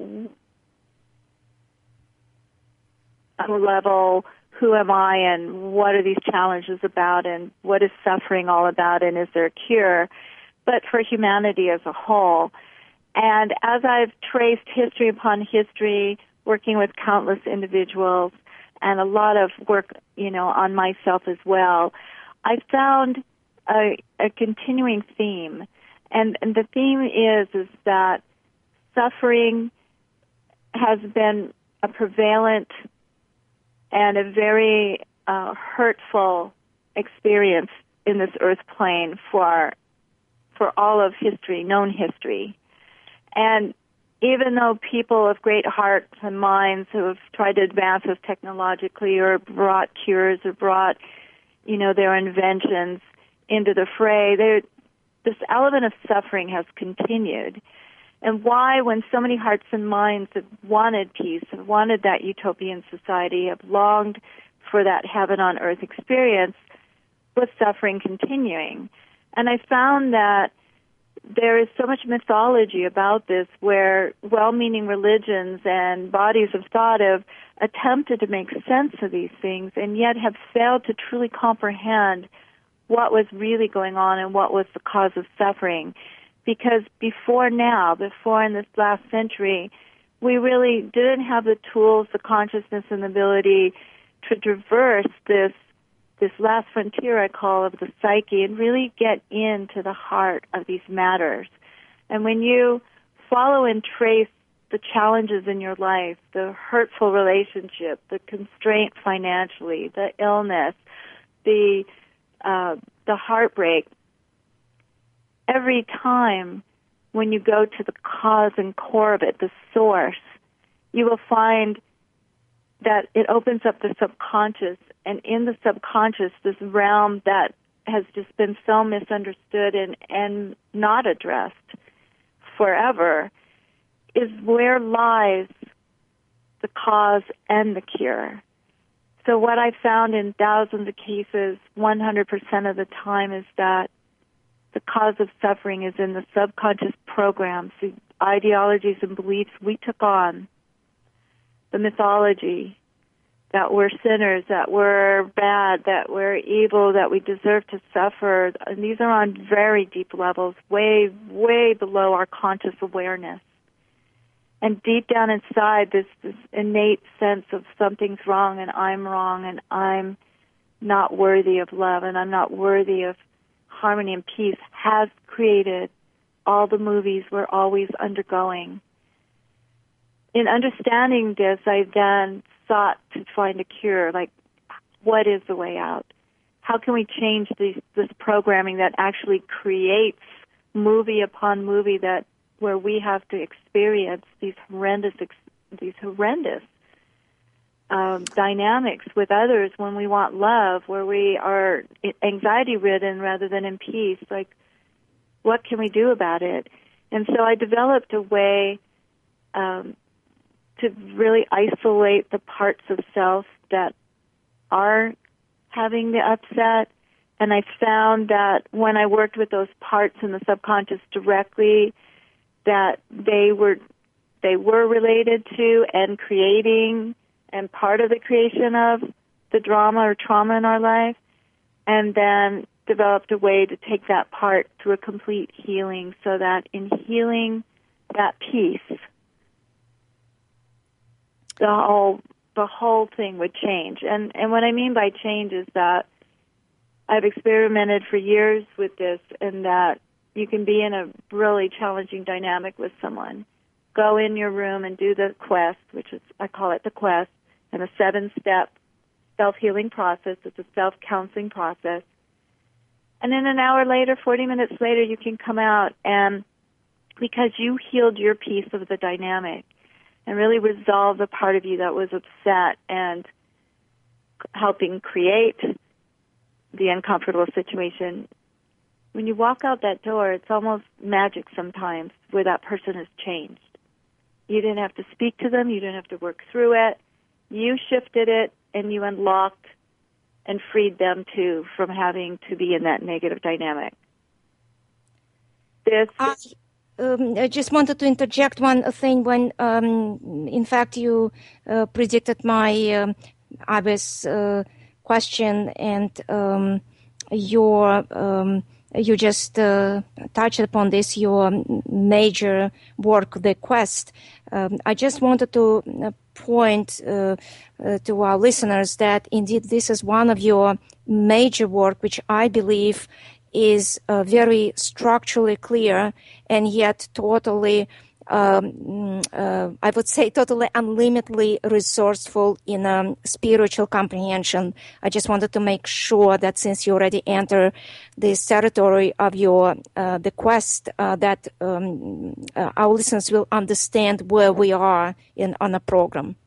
on a level, who am I and what are these challenges about and what is suffering all about and is there a cure, but for humanity as a whole. And as I've traced history upon history, working with countless individuals and a lot of work, you know, on myself as well, I found a, a continuing theme. And, and the theme is, is that suffering has been a prevalent and a very uh, hurtful experience in this earth plane for for all of history, known history. And even though people of great hearts and minds who have tried to advance us technologically or brought cures or brought, you know, their inventions into the fray, this element of suffering has continued. And why, when so many hearts and minds have wanted peace, have wanted that utopian society, have longed for that heaven on earth experience, was suffering continuing? And I found that there is so much mythology about this where well-meaning religions and bodies of thought have attempted to make sense of these things and yet have failed to truly comprehend what was really going on and what was the cause of suffering. Because before now, before in this last century, we really didn't have the tools, the consciousness, and the ability to traverse this this last frontier, I call, of the psyche, and really get into the heart of these matters. And when you follow and trace the challenges in your life, the hurtful relationship, the constraint financially, the illness, the uh, the heartbreak, every time when you go to the cause and core of it, the source, you will find that it opens up the subconscious, and in the subconscious, this realm that has just been so misunderstood and, and not addressed forever, is where lies the cause and the cure. So what I found in thousands of cases, one hundred percent of the time, is that the cause of suffering is in the subconscious programs, the ideologies and beliefs we took on, the mythology that we're sinners, that we're bad, that we're evil, that we deserve to suffer. And these are on very deep levels, way, way below our conscious awareness. And deep down inside, this, this innate sense of something's wrong and I'm wrong and I'm not worthy of love and I'm not worthy of harmony and peace has created all the movies we're always undergoing. In understanding this, I then sought to find a cure, like what is the way out? How can we change these, this programming that actually creates movie upon movie that where we have to experience these horrendous, these horrendous um, dynamics with others when we want love, where we are anxiety-ridden rather than in peace? Like, what can we do about it? And so I developed a way um, to really isolate the parts of self that are having the upset. And I found that when I worked with those parts in the subconscious directly, that they were they were related to and creating and part of the creation of the drama or trauma in our life, and then developed a way to take that part to a complete healing, so that in healing that piece, the whole the whole thing would change. And and what I mean by change is that I've experimented for years with this, in that you can be in a really challenging dynamic with someone. Go in your room and do the quest, which is, I call it the quest, and a seven-step self-healing process. It's a self-counseling process. And then an hour later, forty minutes later, you can come out, and because you healed your piece of the dynamic and really resolved the part of you that was upset and helping create the uncomfortable situation, when you walk out that door, it's almost magic sometimes where that person has changed. You didn't have to speak to them. You didn't have to work through it. You shifted it, and you unlocked and freed them, too, from having to be in that negative dynamic. This... I, um, I just wanted to interject one thing when, um, in fact, you uh, predicted my um, Abby's uh, question, and um, your... Um, You just uh, touched upon this, your major work, the quest. Um, I just wanted to point uh, uh, to our listeners that indeed this is one of your major work, which I believe is uh, very structurally clear and yet totally, um, uh, I would say totally unlimitedly resourceful in um, spiritual comprehension. I just wanted to make sure that since you already enter this territory of your uh, the quest, uh, that um, uh, our listeners will understand where we are in on a program.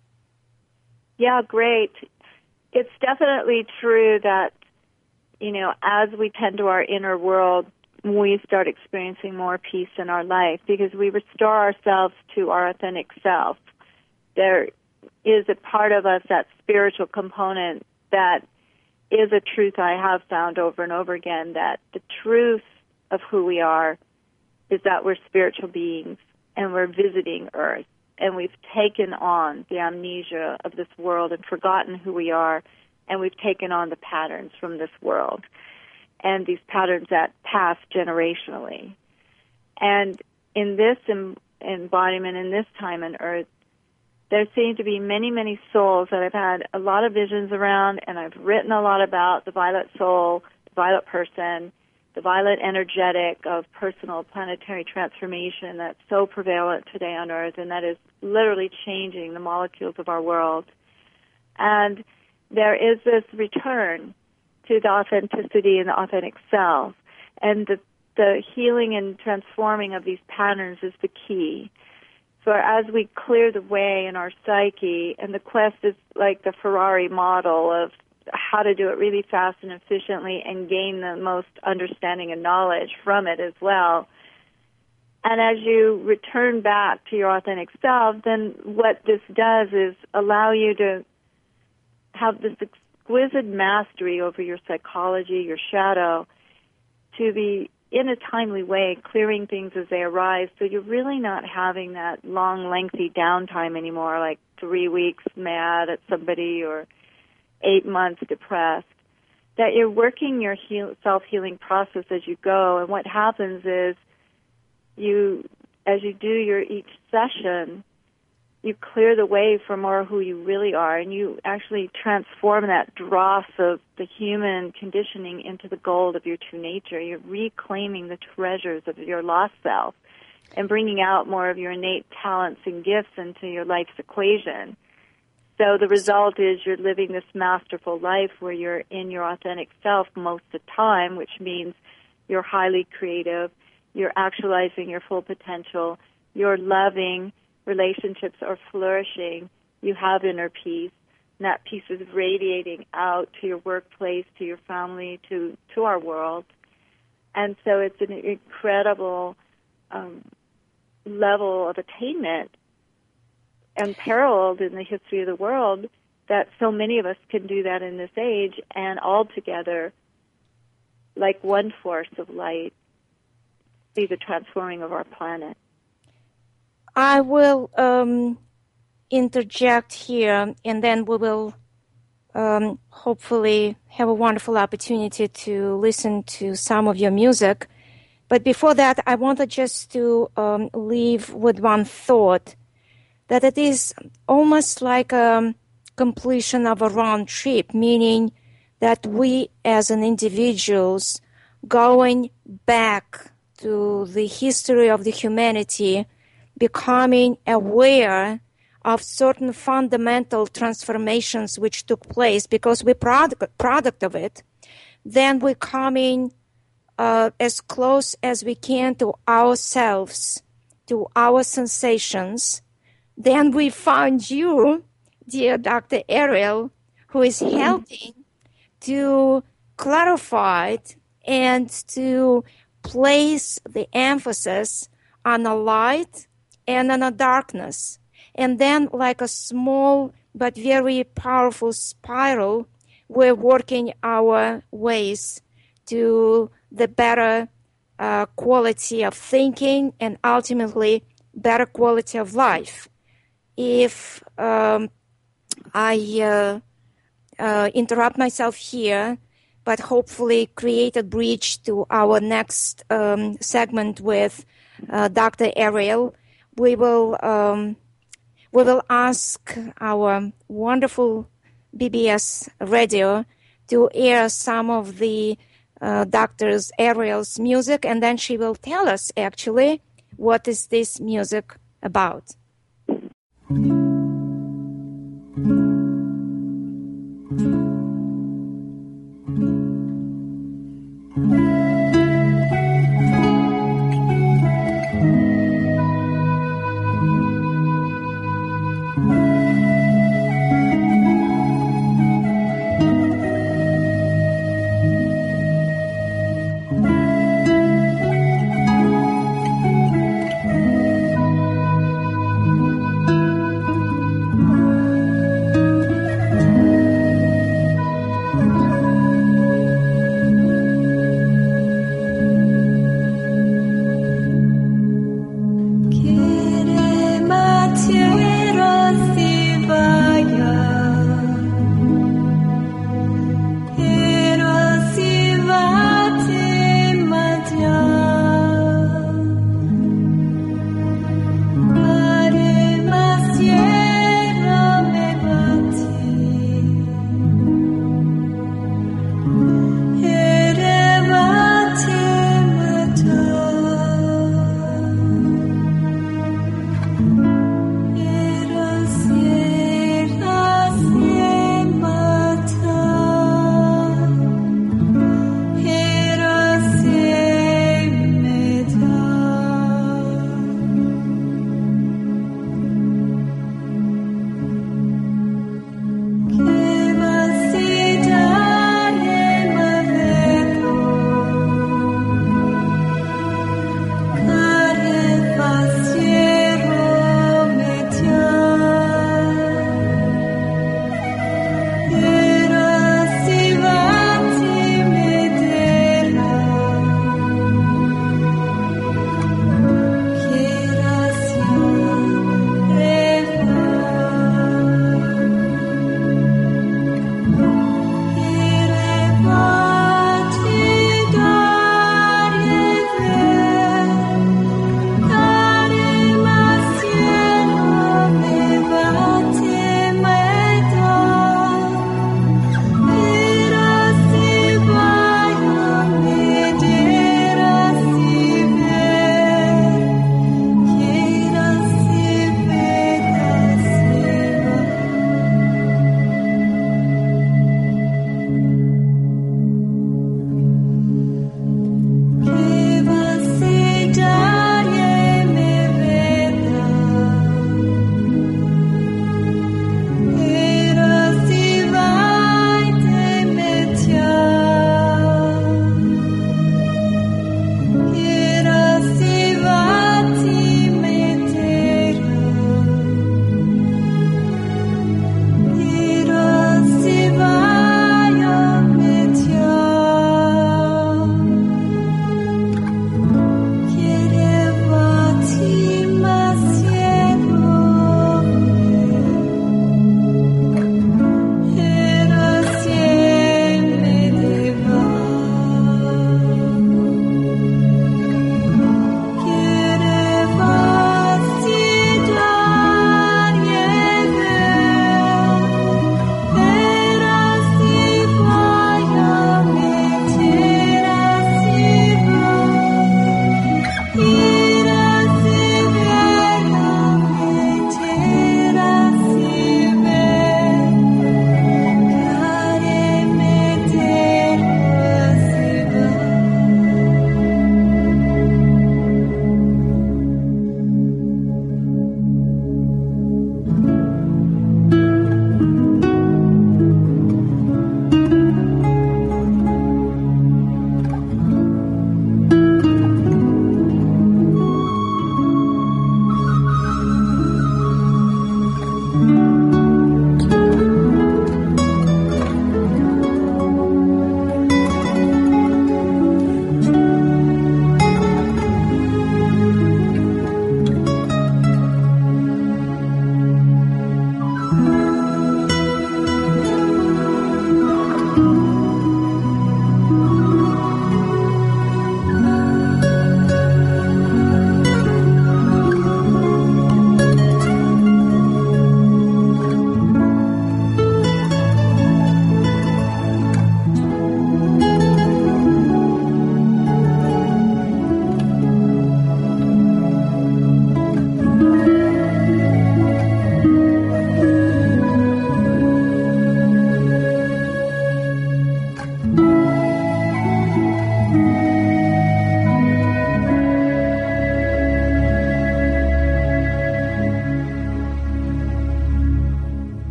Yeah, great. It's definitely true that, you know, as we tend to our inner world, we start experiencing more peace in our life because we restore ourselves to our authentic self. There is a part of us, that spiritual component, that is a truth I have found over and over again, that the truth of who we are is that we're spiritual beings and we're visiting Earth, and we've taken on the amnesia of this world and forgotten who we are, and we've taken on the patterns from this world and these patterns that pass generationally. And in this em- embodiment, in this time on Earth, there seem to be many, many souls that I've had a lot of visions around, and I've written a lot about the violet soul, the violet person, the violet energetic of personal planetary transformation that's so prevalent today on Earth, and that is literally changing the molecules of our world. And there is this return to the authenticity and the authentic self, and the, the healing and transforming of these patterns is the key. So as we clear the way in our psyche, and the quest is like the Ferrari model of how to do it really fast and efficiently and gain the most understanding and knowledge from it as well. And as you return back to your authentic self, then what this does is allow you to have this exquisite mastery over your psychology, your shadow, to be in a timely way, clearing things as they arise, so you're really not having that long, lengthy downtime anymore, like three weeks mad at somebody or eight months depressed, that you're working your heal- self-healing process as you go. And what happens is you, as you do your each session, you clear the way for more who you really are, and you actually transform that dross of the human conditioning into the gold of your true nature. You're reclaiming the treasures of your lost self and bringing out more of your innate talents and gifts into your life's equation. So the result is you're living this masterful life where you're in your authentic self most of the time, which means you're highly creative, you're actualizing your full potential, you're loving, relationships are flourishing, you have inner peace, and that peace is radiating out to your workplace, to your family, to, to our world. And so it's an incredible um, level of attainment, unparalleled in the history of the world, that so many of us can do that in this age, and all together, like one force of light, see the transforming of our planet. I will um, interject here, and then we will um, hopefully have a wonderful opportunity to listen to some of your music. But before that, I wanted just to um, leave with one thought, that it is almost like a completion of a round trip, meaning that we as an individuals going back to the history of the humanity, becoming aware of certain fundamental transformations which took place because we're product, product of it, then we're coming uh, as close as we can to ourselves, to our sensations. Then we found you, dear Doctor Ariel, who is helping to clarify it and to place the emphasis on a light and on a darkness. And then, like a small but very powerful spiral, we're working our ways to the better uh, quality of thinking and ultimately better quality of life. If um, I uh, uh, interrupt myself here, but hopefully create a bridge to our next um, segment with uh, Doctor Ariel, we will um, we will ask our wonderful B B S radio to air some of the uh, Doctor's Ariel's music, and then she will tell us actually what is this music about.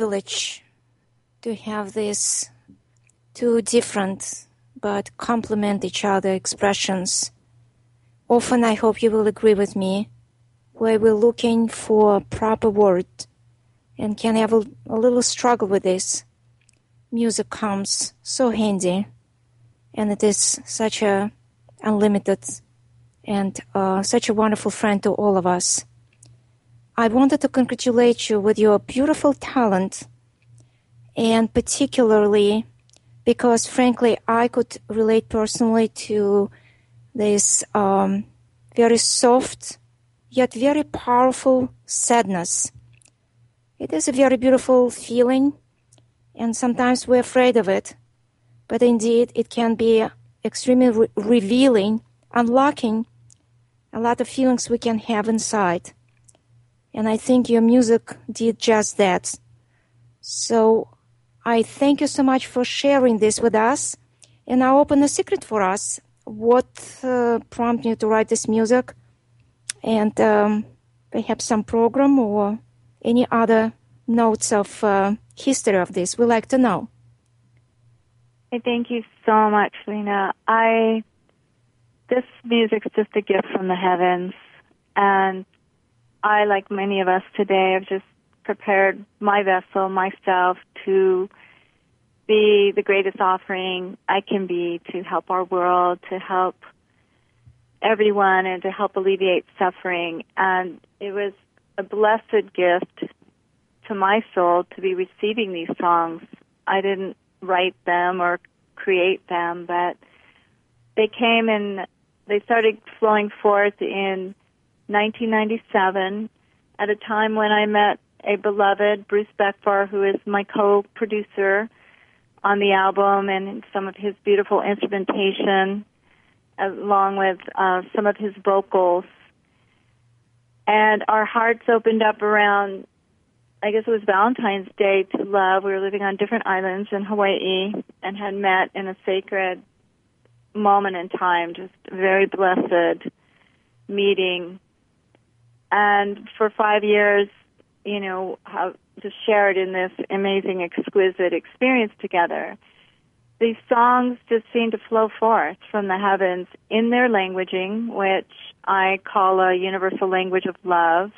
privilege to have these two different but complement each other expressions. Often, I hope you will agree with me, where we're looking for a proper word and can have a, a little struggle with this. Music comes so handy, and it is such a unlimited and uh, such a wonderful friend to all of us. I wanted to congratulate you with your beautiful talent, and particularly because, frankly, I could relate personally to this um, very soft yet very powerful sadness. It is a very beautiful feeling, and sometimes we're afraid of it, but indeed it can be extremely re- revealing, unlocking a lot of feelings we can have inside. And I think your music did just that. So I thank you so much for sharing this with us. And I'll open a secret for us. What uh, prompted you to write this music? And um, perhaps some program or any other notes of uh, history of this. We'd like to know. Hey, thank you so much, Lena. I this music's just a gift from the heavens, and I, like many of us today, have just prepared my vessel, myself, to be the greatest offering I can be to help our world, to help everyone, and to help alleviate suffering. And it was a blessed gift to my soul to be receiving these songs. I didn't write them or create them, but they came and they started flowing forth in nineteen ninety-seven at a time when I met a beloved, Bruce Beckbar, who is my co-producer on the album, and some of his beautiful instrumentation, along with uh, some of his vocals. And our hearts opened up around, I guess it was Valentine's Day, to love. We were living on different islands in Hawaii and had met in a sacred moment in time, just a very blessed meeting. And for five years, you know, have just shared in this amazing, exquisite experience together. These songs just seem to flow forth from the heavens in their languaging, which I call a universal language of love.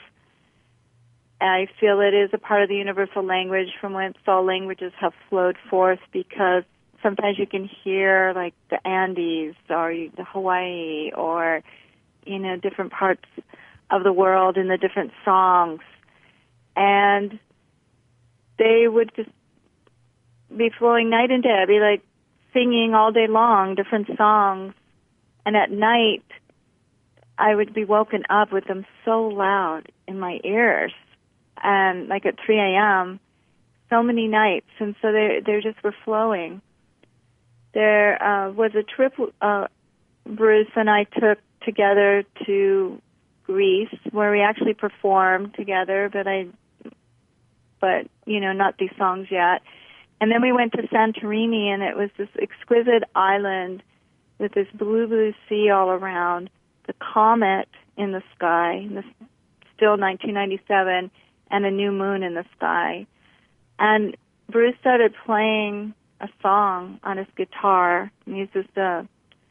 I feel it is a part of the universal language from whence all languages have flowed forth, because sometimes you can hear like the Andes or the Hawaii or, you know, different parts of the world in the different songs. And they would just be flowing night and day. I'd be like singing all day long different songs. And at night, I would be woken up with them so loud in my ears. And like at three a.m., so many nights. And so they they just were flowing. There uh, was a trip uh, Bruce and I took together to Greece, where we actually performed together, but I, but you know, not these songs yet. And then we went to Santorini, and it was this exquisite island with this blue, blue sea all around, the comet in the sky, in the, still nineteen ninety-seven, and a new moon in the sky. And Bruce started playing a song on his guitar. He's just a,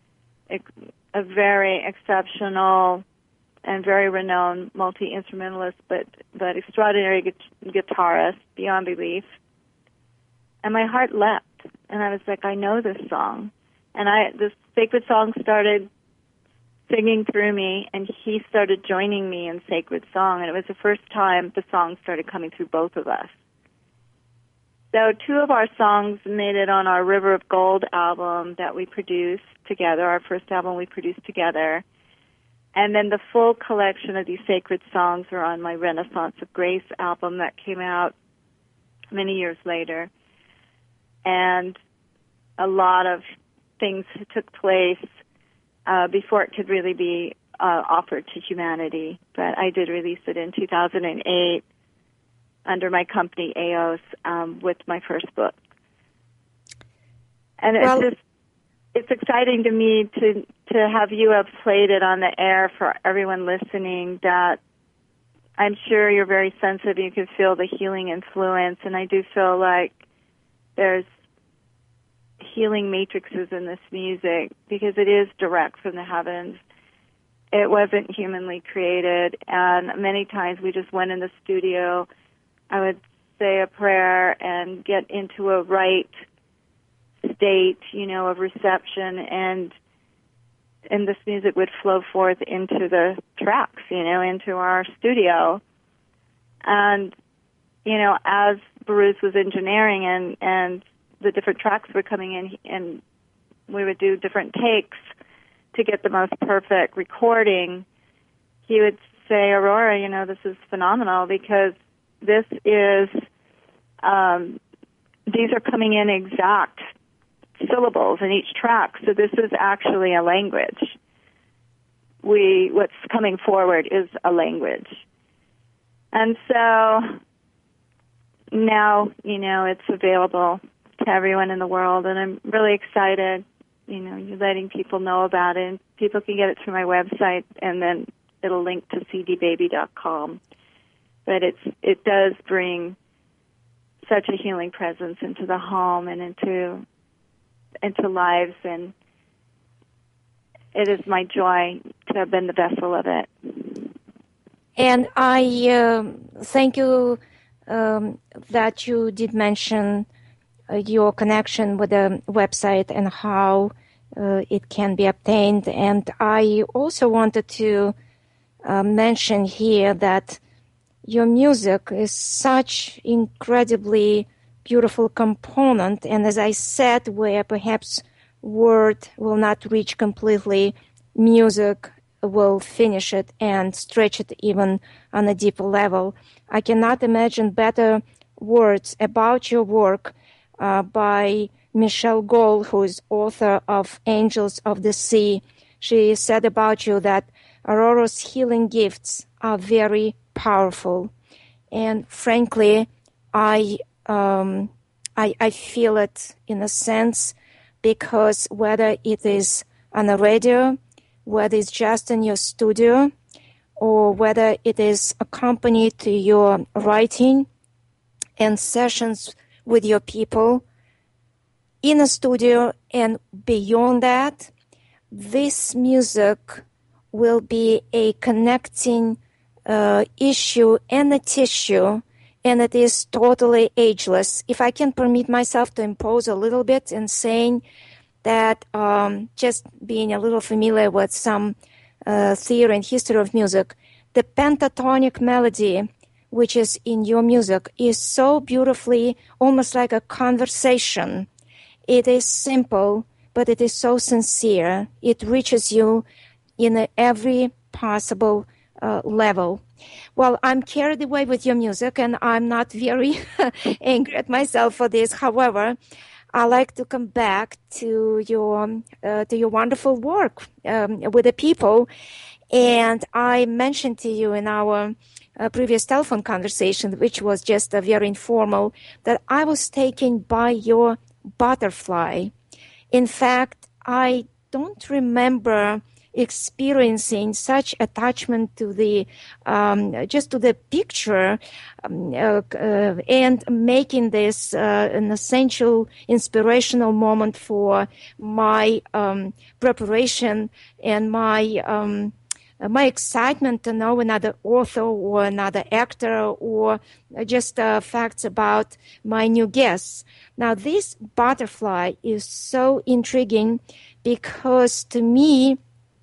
a very exceptional and very renowned multi-instrumentalist, but, but extraordinary gu- guitarist, beyond belief. And my heart leapt, and I was like, I know this song. And I this sacred song started singing through me, and he started joining me in sacred song, and it was the first time the song started coming through both of us. So two of our songs made it on our River of Gold album that we produced together, our first album we produced together. And then the full collection of these sacred songs are on my Renaissance of Grace album that came out many years later. And a lot of things took place uh, before it could really be uh, offered to humanity. But I did release it in two thousand eight under my company, A O S, um, with my first book. And it's well, just, it's exciting to me to, to have you have played it on the air for everyone listening, that I'm sure you're very sensitive. You can feel the healing influence, and I do feel like there's healing matrices in this music because it is direct from the heavens. It wasn't humanly created, and many times we just went in the studio. I would say a prayer and get into a right state, you know, of reception, and and this music would flow forth into the tracks, you know, into our studio. And, you know, as Bruce was engineering and, and the different tracks were coming in, and we would do different takes to get the most perfect recording, he would say, Aurora, you know, this is phenomenal because this is, um, these are coming in exact syllables in each track, so this is actually a language. We, what's coming forward is a language. And so now, you know, it's available to everyone in the world, and I'm really excited, you know, you're letting people know about it. And people can get it through my website, and then it'll link to c d baby dot com. But it's it does bring such a healing presence into the home and into into lives, and it is my joy to have been the vessel of it. And I uh, thank you um, that you did mention uh, your connection with the website and how uh, it can be obtained. And I also wanted to uh, mention here that your music is such incredibly beautiful component, and as I said, where perhaps word will not reach completely, music will finish it and stretch it even on a deeper level. I cannot imagine better words about your work uh, by Michelle Gold, who is author of Angels of the Sea. She said about you that Aurora's healing gifts are very powerful, and frankly, I Um, I, I feel it in a sense because whether it is on the radio, whether it's just in your studio, or whether it is accompanied to your writing and sessions with your people in a studio and beyond that, this music will be a connecting uh, issue and a tissue, and it is totally ageless. If I can permit myself to impose a little bit in saying that um, just being a little familiar with some uh, theory and history of music, the pentatonic melody, which is in your music, is so beautifully, almost like a conversation. It is simple, but it is so sincere. It reaches you in every possible uh, level. Well, I'm carried away with your music, and I'm not very angry at myself for this. However, I like to come back to your uh, to your wonderful work um, with the people. And I mentioned to you in our uh, previous telephone conversation, which was just a very informal, that I was taken by your butterfly. In fact, I don't remember experiencing such attachment to the um, just to the picture um, uh, uh, and making this uh, an essential inspirational moment for my um, preparation and my um, my excitement to know another author or another actor or just uh, facts about my new guests. Now, this butterfly is so intriguing because to me,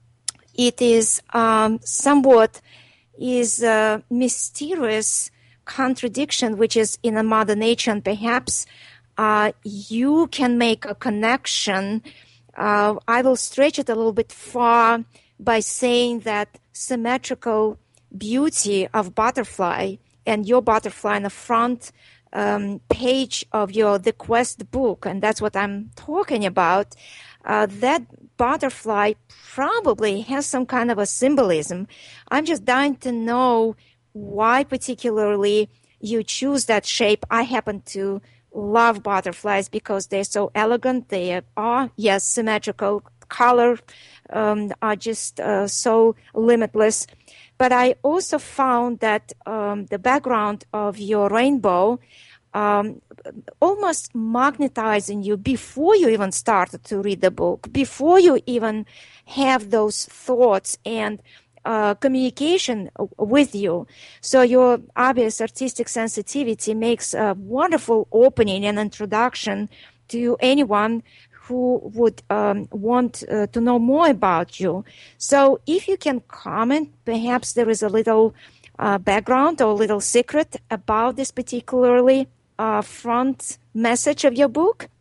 it is um, somewhat is a mysterious contradiction, which is in a Mother Nature, and perhaps uh, you can make a connection. Uh, I will stretch it a little bit far by saying that symmetrical beauty of butterfly and your butterfly in the front um, page of your The Quest book, and that's what I'm talking about, uh, that butterfly probably has some kind of a symbolism. I'm just dying to know why particularly you choose that shape. I happen to love butterflies because they're so elegant. They are, yes, symmetrical. Color um, are just uh, so limitless. But I also found that um, the background of your rainbow um, almost magnetizing you before you even started to read the book, before you even have those thoughts and uh, communication with you. So your obvious artistic sensitivity makes a wonderful opening and introduction to anyone who would um, want uh, to know more about you. So if you can comment, perhaps there is a little uh, background or a little secret about this particularly uh, front message of your book.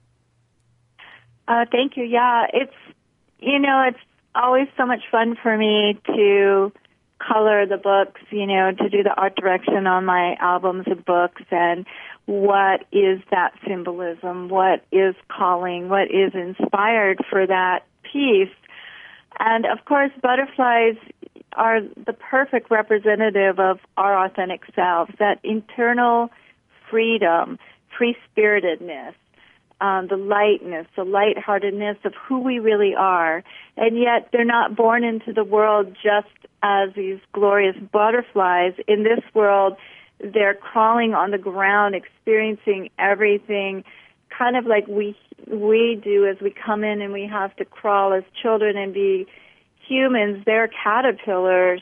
Uh, thank you. Yeah, it's, you know, it's always so much fun for me to color the books, you know, to do the art direction on my albums and books, and what is that symbolism, what is calling, what is inspired for that piece. And of course, butterflies are the perfect representative of our authentic selves, that internal freedom, free-spiritedness, um, the lightness, the lightheartedness of who we really are. And yet they're not born into the world just as these glorious butterflies. In this world, they're crawling on the ground, experiencing everything kind of like we we do as we come in and we have to crawl as children and be humans. They're caterpillars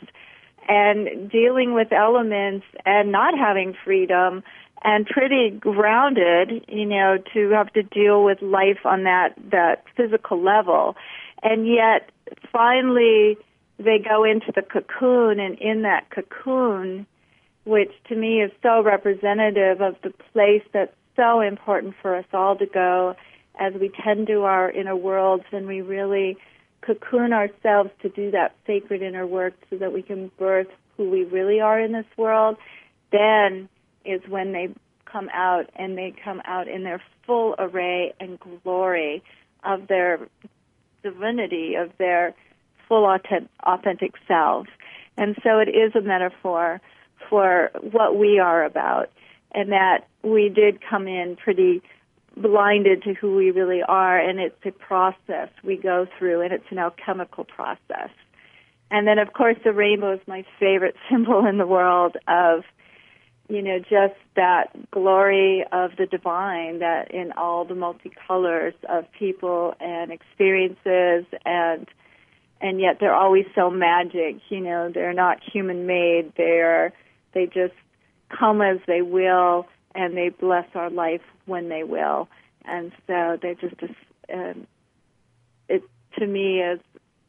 and dealing with elements and not having freedom and pretty grounded, you know, to have to deal with life on that, that physical level. And yet, finally, they go into the cocoon, and in that cocoon, which to me is so representative of the place that's so important for us all to go as we tend to our inner worlds and we really cocoon ourselves to do that sacred inner work so that we can birth who we really are in this world. Then is when they come out, and they come out in their full array and glory of their divinity, of their full authentic selves. And so it is a metaphor for what we are about, and that we did come in pretty blinded to who we really are, and it's a process we go through, and it's an alchemical process. And then, of course, the rainbow is my favorite symbol in the world of, you know, just that glory of the divine, that in all the multicolors of people and experiences, and and yet they're always so magic, you know, they're not human-made, they're, they just come as they will, and they bless our life when they will. And so they're just, a, um, it to me is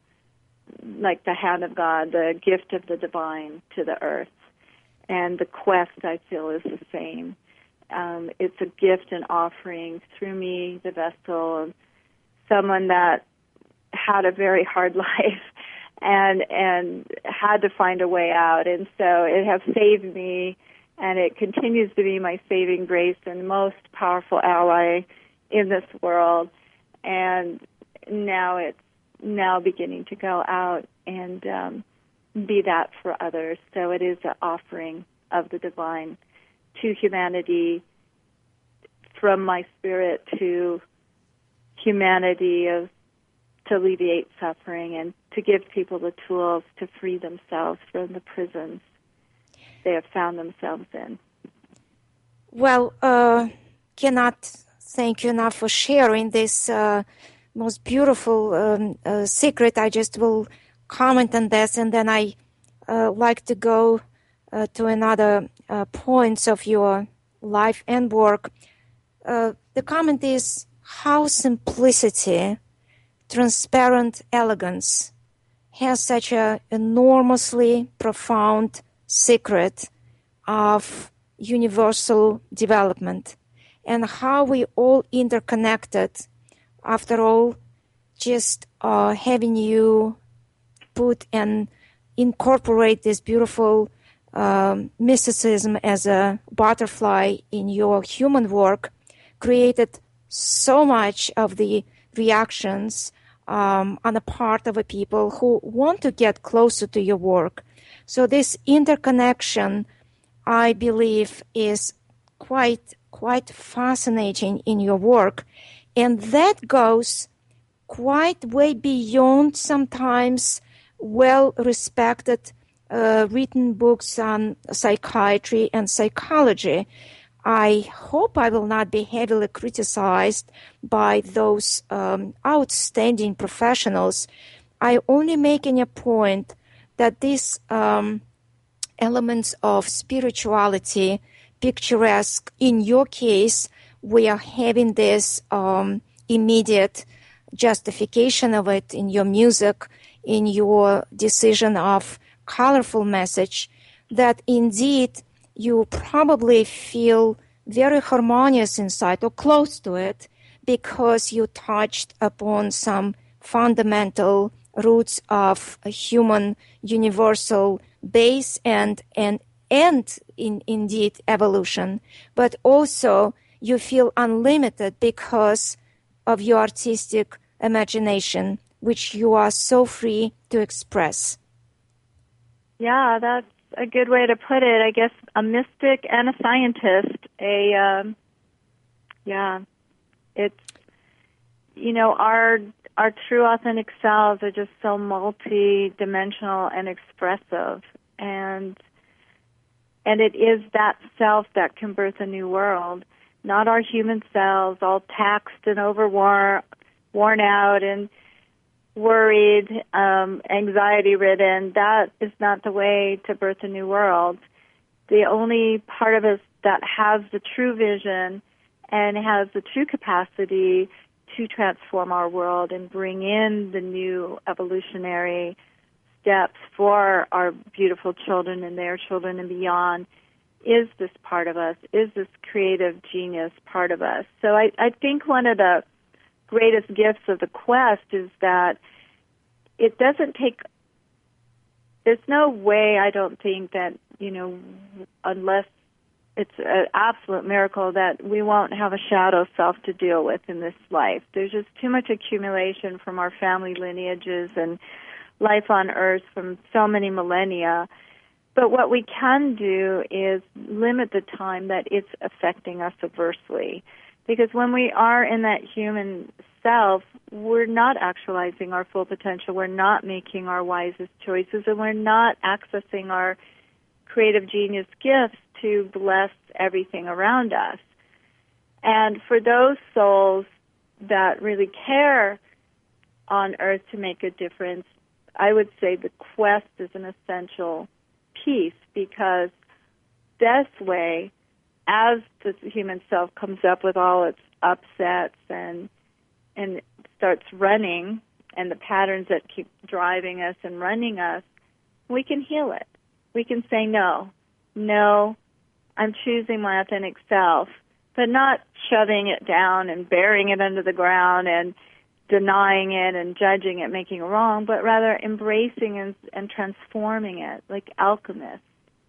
like the hand of God, the gift of the divine to the earth. And the quest, I feel, is the same. Um, it's a gift and offering through me, the vessel, someone that had a very hard life and and had to find a way out. And so it has saved me, and it continues to be my saving grace and most powerful ally in this world. And now it's now beginning to go out and um, be that for others. So it is an offering of the divine to humanity, from my spirit to humanity, of to alleviate suffering and to give people the tools to free themselves from the prisons they have found themselves in. Well, uh, cannot thank you enough for sharing this uh, most beautiful um, uh, secret. I just will comment on this, and then I uh, like to go uh, to another uh, points of your life and work. Uh, the comment is how simplicity, transparent elegance has such a enormously profound secret of universal development, and how we all interconnected. After all, just uh, having you put and incorporate this beautiful um, mysticism as a butterfly in your human work created so much of the reactions um, on the part of a people who want to get closer to your work. So this interconnection, I believe, is quite quite fascinating in your work, and that goes quite way beyond sometimes well-respected uh, written books on psychiatry and psychology. I hope I will not be heavily criticized by those um, outstanding professionals. I only making a point that these um, elements of spirituality, picturesque, in your case, we are having this um, immediate justification of it in your music, in your decision of colorful message, that indeed you probably feel very harmonious inside or close to it because you touched upon some fundamental roots of a human universal base and and and in indeed evolution, but also you feel unlimited because of your artistic imagination, which you are so free to express. Yeah, that's a good way to put it. I guess a mystic and a scientist. A um, yeah, it's you know our our true authentic selves are just so multi-dimensional and expressive, and and it is that self that can birth a new world, not our human selves all taxed and overworn, worn out and worried, um, anxiety-ridden. That is not the way to birth a new world. The only part of us that has the true vision and has the true capacity to transform our world and bring in the new evolutionary steps for our beautiful children and their children and beyond is this part of us, is this creative genius part of us. So I, I think one of the greatest gifts of the quest is that it doesn't take, there's no way, I don't think, that, you know, unless it's an absolute miracle, that we won't have a shadow self to deal with in this life. There's just too much accumulation from our family lineages and life on Earth from so many millennia. But what we can do is limit the time that it's affecting us adversely. Because when we are in that human self, we're not actualizing our full potential. We're not making our wisest choices, and we're not accessing our creative genius gifts to bless everything around us. And for those souls that really care on Earth to make a difference, I would say the quest is an essential piece, because this way, as the human self comes up with all its upsets and and starts running, and the patterns that keep driving us and running us, we can heal it. We can say, no, no, I'm choosing my authentic self, but not shoving it down and burying it under the ground and denying it and judging it, making it wrong, but rather embracing and, and transforming it like alchemists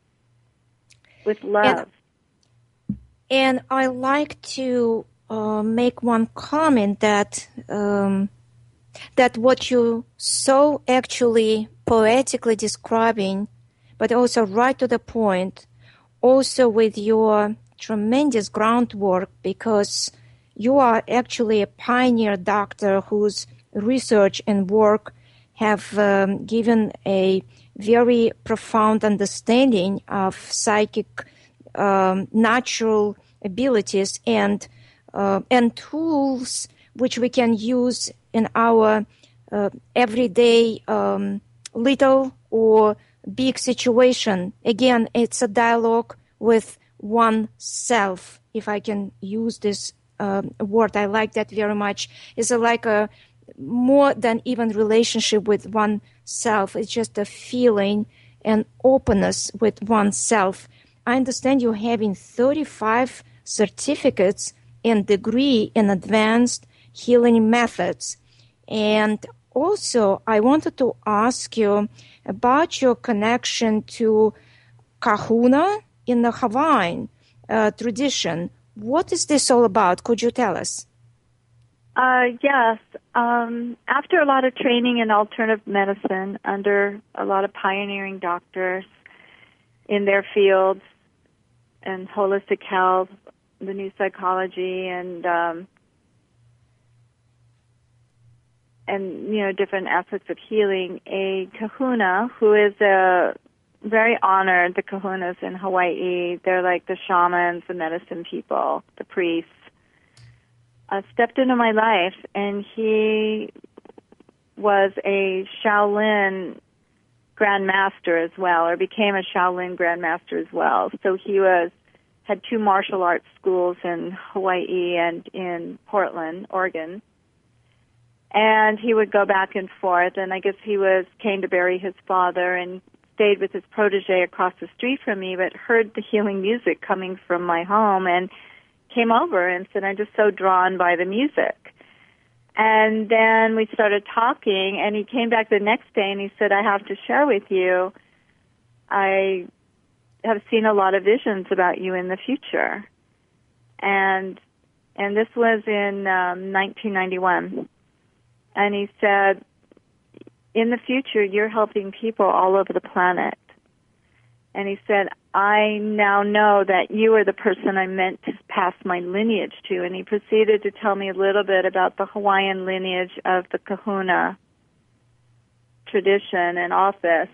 with love. And, and I like to uh, make one comment that um, that what you so actually poetically describing, but also right to the point, also with your tremendous groundwork, because you are actually a pioneer doctor whose research and work have um, given a very profound understanding of psychic um, natural abilities and uh, and tools which we can use in our uh, everyday um, little or big situation. Again, it's a dialogue with oneself, if I can use this um, word. I like that very much. It's a, like a more than even relationship with oneself. It's just a feeling and openness with oneself. I understand you're having thirty-five certificates and degree in advanced healing methods. And also, I wanted to ask you about your connection to Kahuna in the Hawaiian uh, tradition. What is this all about? Could you tell us? Uh, yes. Um, after a lot of training in alternative medicine under a lot of pioneering doctors in their fields and holistic health, the new psychology, and um, and you know different aspects of healing, a kahuna, who is a very honored, the kahunas in Hawaii. They're like the shamans, the medicine people, the priests. Uh, stepped into my life, and he was a Shaolin Grand Master as well, or became a Shaolin Grand Master as well. So he was had two martial arts schools in Hawaii and in Portland, Oregon. And he would go back and forth, and I guess he was came to bury his father and stayed with his protege across the street from me, but heard the healing music coming from my home and came over and said, I'm just so drawn by the music. And then we started talking, and he came back the next day and he said, I have to share with you, I have seen a lot of visions about you in the future. And and this was in um, nineteen ninety-one. And he said, in the future, you're helping people all over the planet. And he said, I now know that you are the person I meant to pass my lineage to. And he proceeded to tell me a little bit about the Hawaiian lineage of the kahuna tradition and office.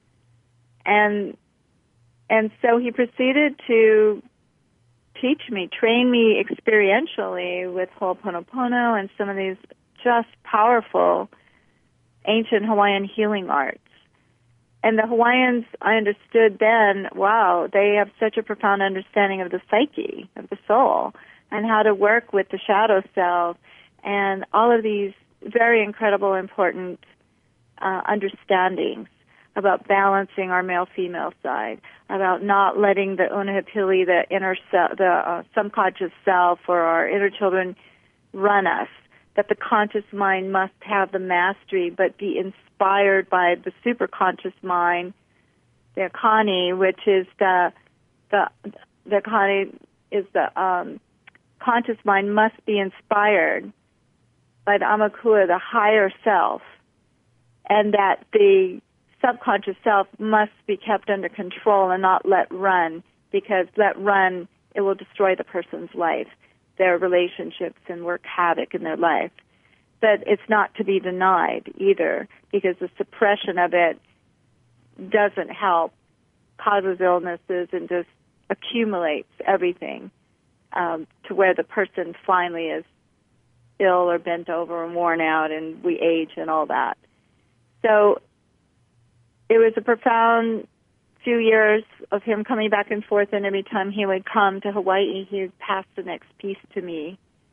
And and so he proceeded to teach me, train me experientially with Ho'oponopono and some of these just powerful ancient Hawaiian healing arts. And the Hawaiians, I understood then, wow, they have such a profound understanding of the psyche, of the soul, and how to work with the shadow self, and all of these very incredible, important uh, understandings about balancing our male-female side, about not letting the unahapili, the inner self, the uh, subconscious self, or our inner children run us, that the conscious mind must have the mastery, but be inspired by the superconscious mind, the Akani, which is the the the Akani is the um, conscious mind must be inspired by the Amakua, the higher self, and that the subconscious self must be kept under control and not let run, because let run, it will destroy the person's life, their relationships, and work havoc in their life. But it's not to be denied either, because the suppression of it doesn't help, causes illnesses, and just accumulates everything um, to where the person finally is ill or bent over and worn out, and we age and all that. So it was a profound few years of him coming back and forth, and every time he would come to Hawaii, he would pass the next piece to me,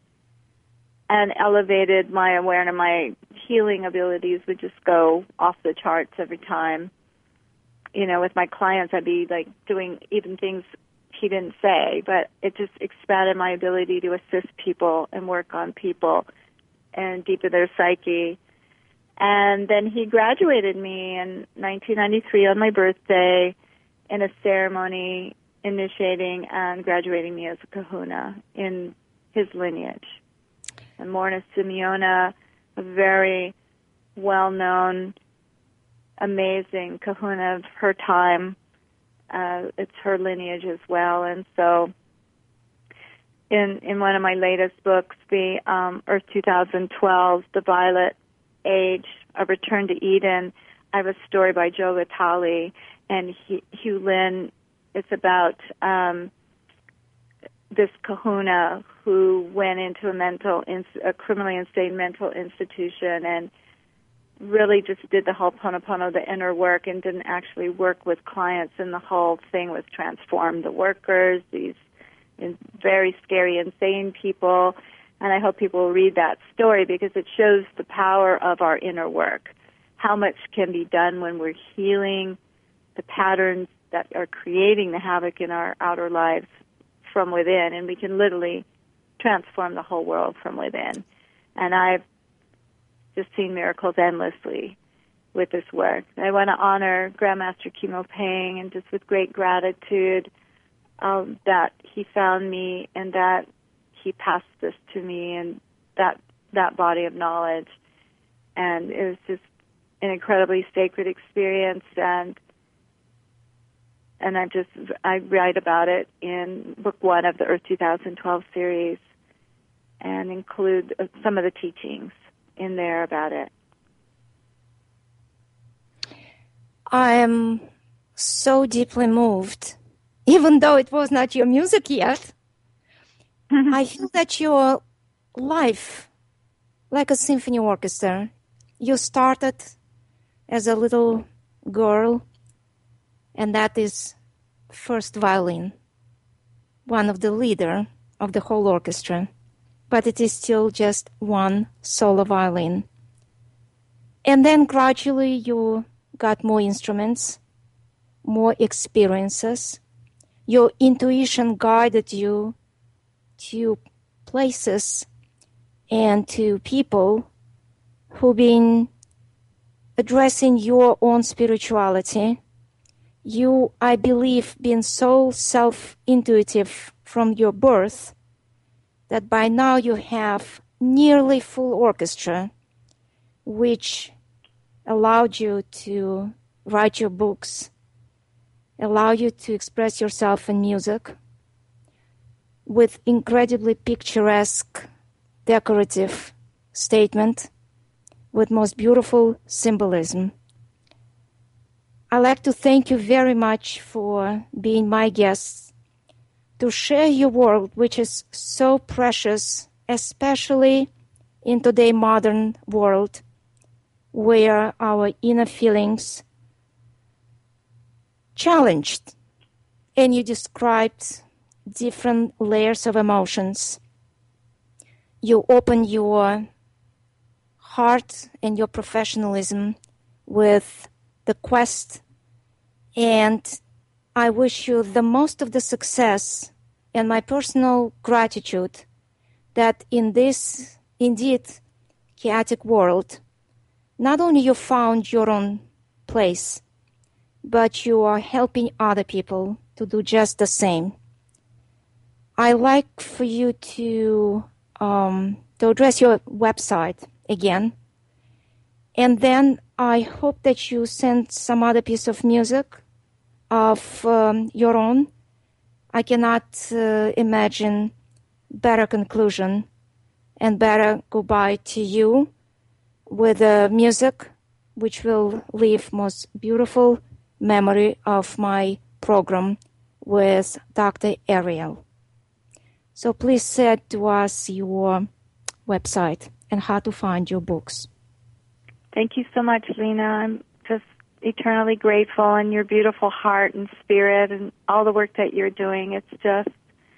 and elevated my awareness. My healing abilities would just go off the charts every time. You know, with my clients, I'd be like doing even things he didn't say, but it just expanded my ability to assist people and work on people and deepen their psyche. And then he graduated me in nineteen ninety-three on my birthday in a ceremony initiating and graduating me as a kahuna in his lineage. And Morna Simeona, a very well-known, amazing kahuna of her time. Uh, it's her lineage as well. And so in in one of my latest books, the um, Earth twenty twelve, The Violet Age, A Return to Eden, I have a story by Joe Vitale and Hugh Lynn. It's about um, this kahuna who went into a mental, a criminally insane mental institution and really just did the Ho'oponopono, the inner work, and didn't actually work with clients, and the whole thing was transformed. The workers, these very scary, insane people, and I hope people will read that story because it shows the power of our inner work, how much can be done when we're healing the patterns that are creating the havoc in our outer lives from within, and we can literally transform the whole world from within. And I've just seen miracles endlessly with this work. I want to honor Grandmaster Kimo Pang, and just with great gratitude um, that he found me and that he passed this to me and that that body of knowledge. And it was just an incredibly sacred experience, and and I just I write about it in book one of the Earth twenty twelve series, and include some of the teachings in there about it. I am so deeply moved, even though it was not your music yet. I feel that your life, like a symphony orchestra, you started as a little girl, and that is first violin, one of the leader of the whole orchestra, but it is still just one solo violin. And then gradually you got more instruments, more experiences. Your intuition guided you to places and to people who've been addressing your own spirituality. You, I believe, been so self-intuitive from your birth that by now you have nearly full orchestra, which allowed you to write your books, allow you to express yourself in music with incredibly picturesque, decorative statement, with most beautiful symbolism. I'd like to thank you very much for being my guest, to share your world, which is so precious, especially in today's modern world, where our inner feelings challenged, and you described different layers of emotions. You open your heart and your professionalism with the quest, and I wish you the most of the success and my personal gratitude that in this indeed chaotic world, not only you found your own place, but you are helping other people to do just the same. I like for you to um, to address your website again, and then I hope that you send some other piece of music of um, your own. I cannot uh, imagine better conclusion and better goodbye to you with the music which will leave most beautiful memory of my program with Doctor Ariel. So please say to us your website and how to find your books. Thank you so much, Lena. I'm just eternally grateful, and your beautiful heart and spirit and all the work that you're doing. It's just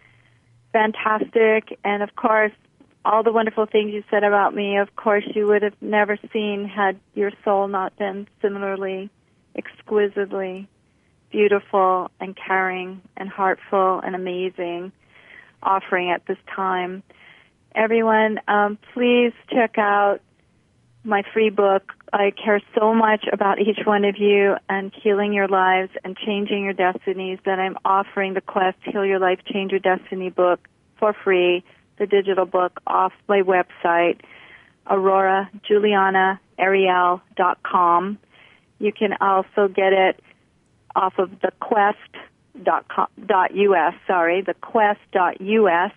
fantastic. And, of course, all the wonderful things you said about me, of course, you would have never seen had your soul not been similarly, exquisitely beautiful and caring and heartful and amazing offering at this time. Everyone, um, please check out my free book. I care so much about each one of you and healing your lives and changing your destinies that I'm offering the Quest Heal Your Life, Change Your Destiny book for free, the digital book, off my website, aurora juliana ariel dot com. You can also get it off of the quest dot u s, sorry, the quest dot u s.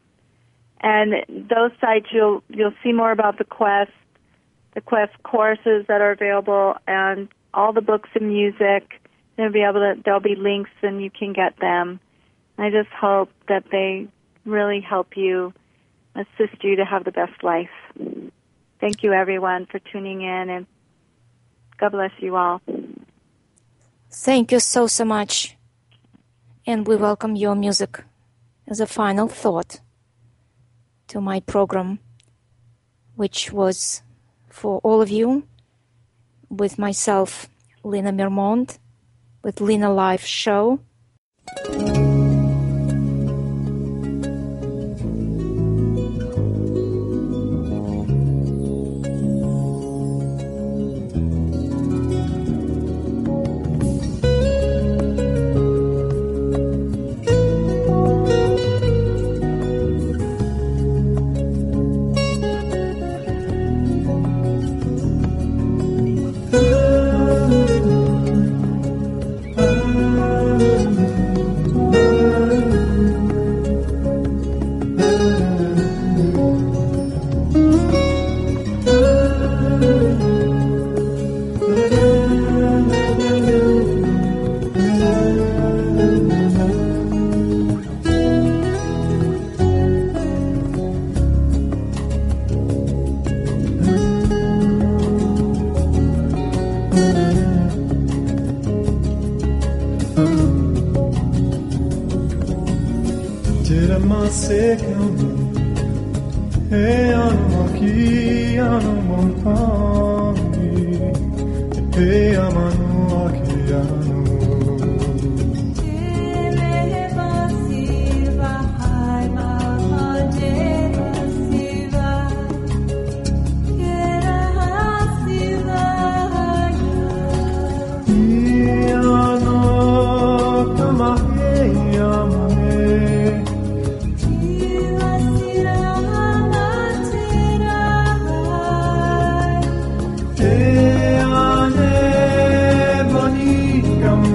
And those sites, you'll you'll see more about the Quest, the Quest courses that are available, and all the books and music. There'll be able to, there'll be links, and you can get them. I just hope that they really help you, assist you to have the best life. Thank you, everyone, for tuning in, and God bless you all. Thank you so, so much. And we welcome your music as a final thought to my program, which was for all of you, with myself, Lena Mermont, with Lena Live Show. Oh, Te ane boni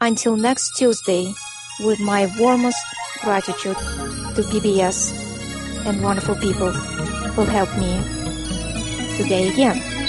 Until next Tuesday, with my warmest gratitude to P B S and wonderful people who helped me today again.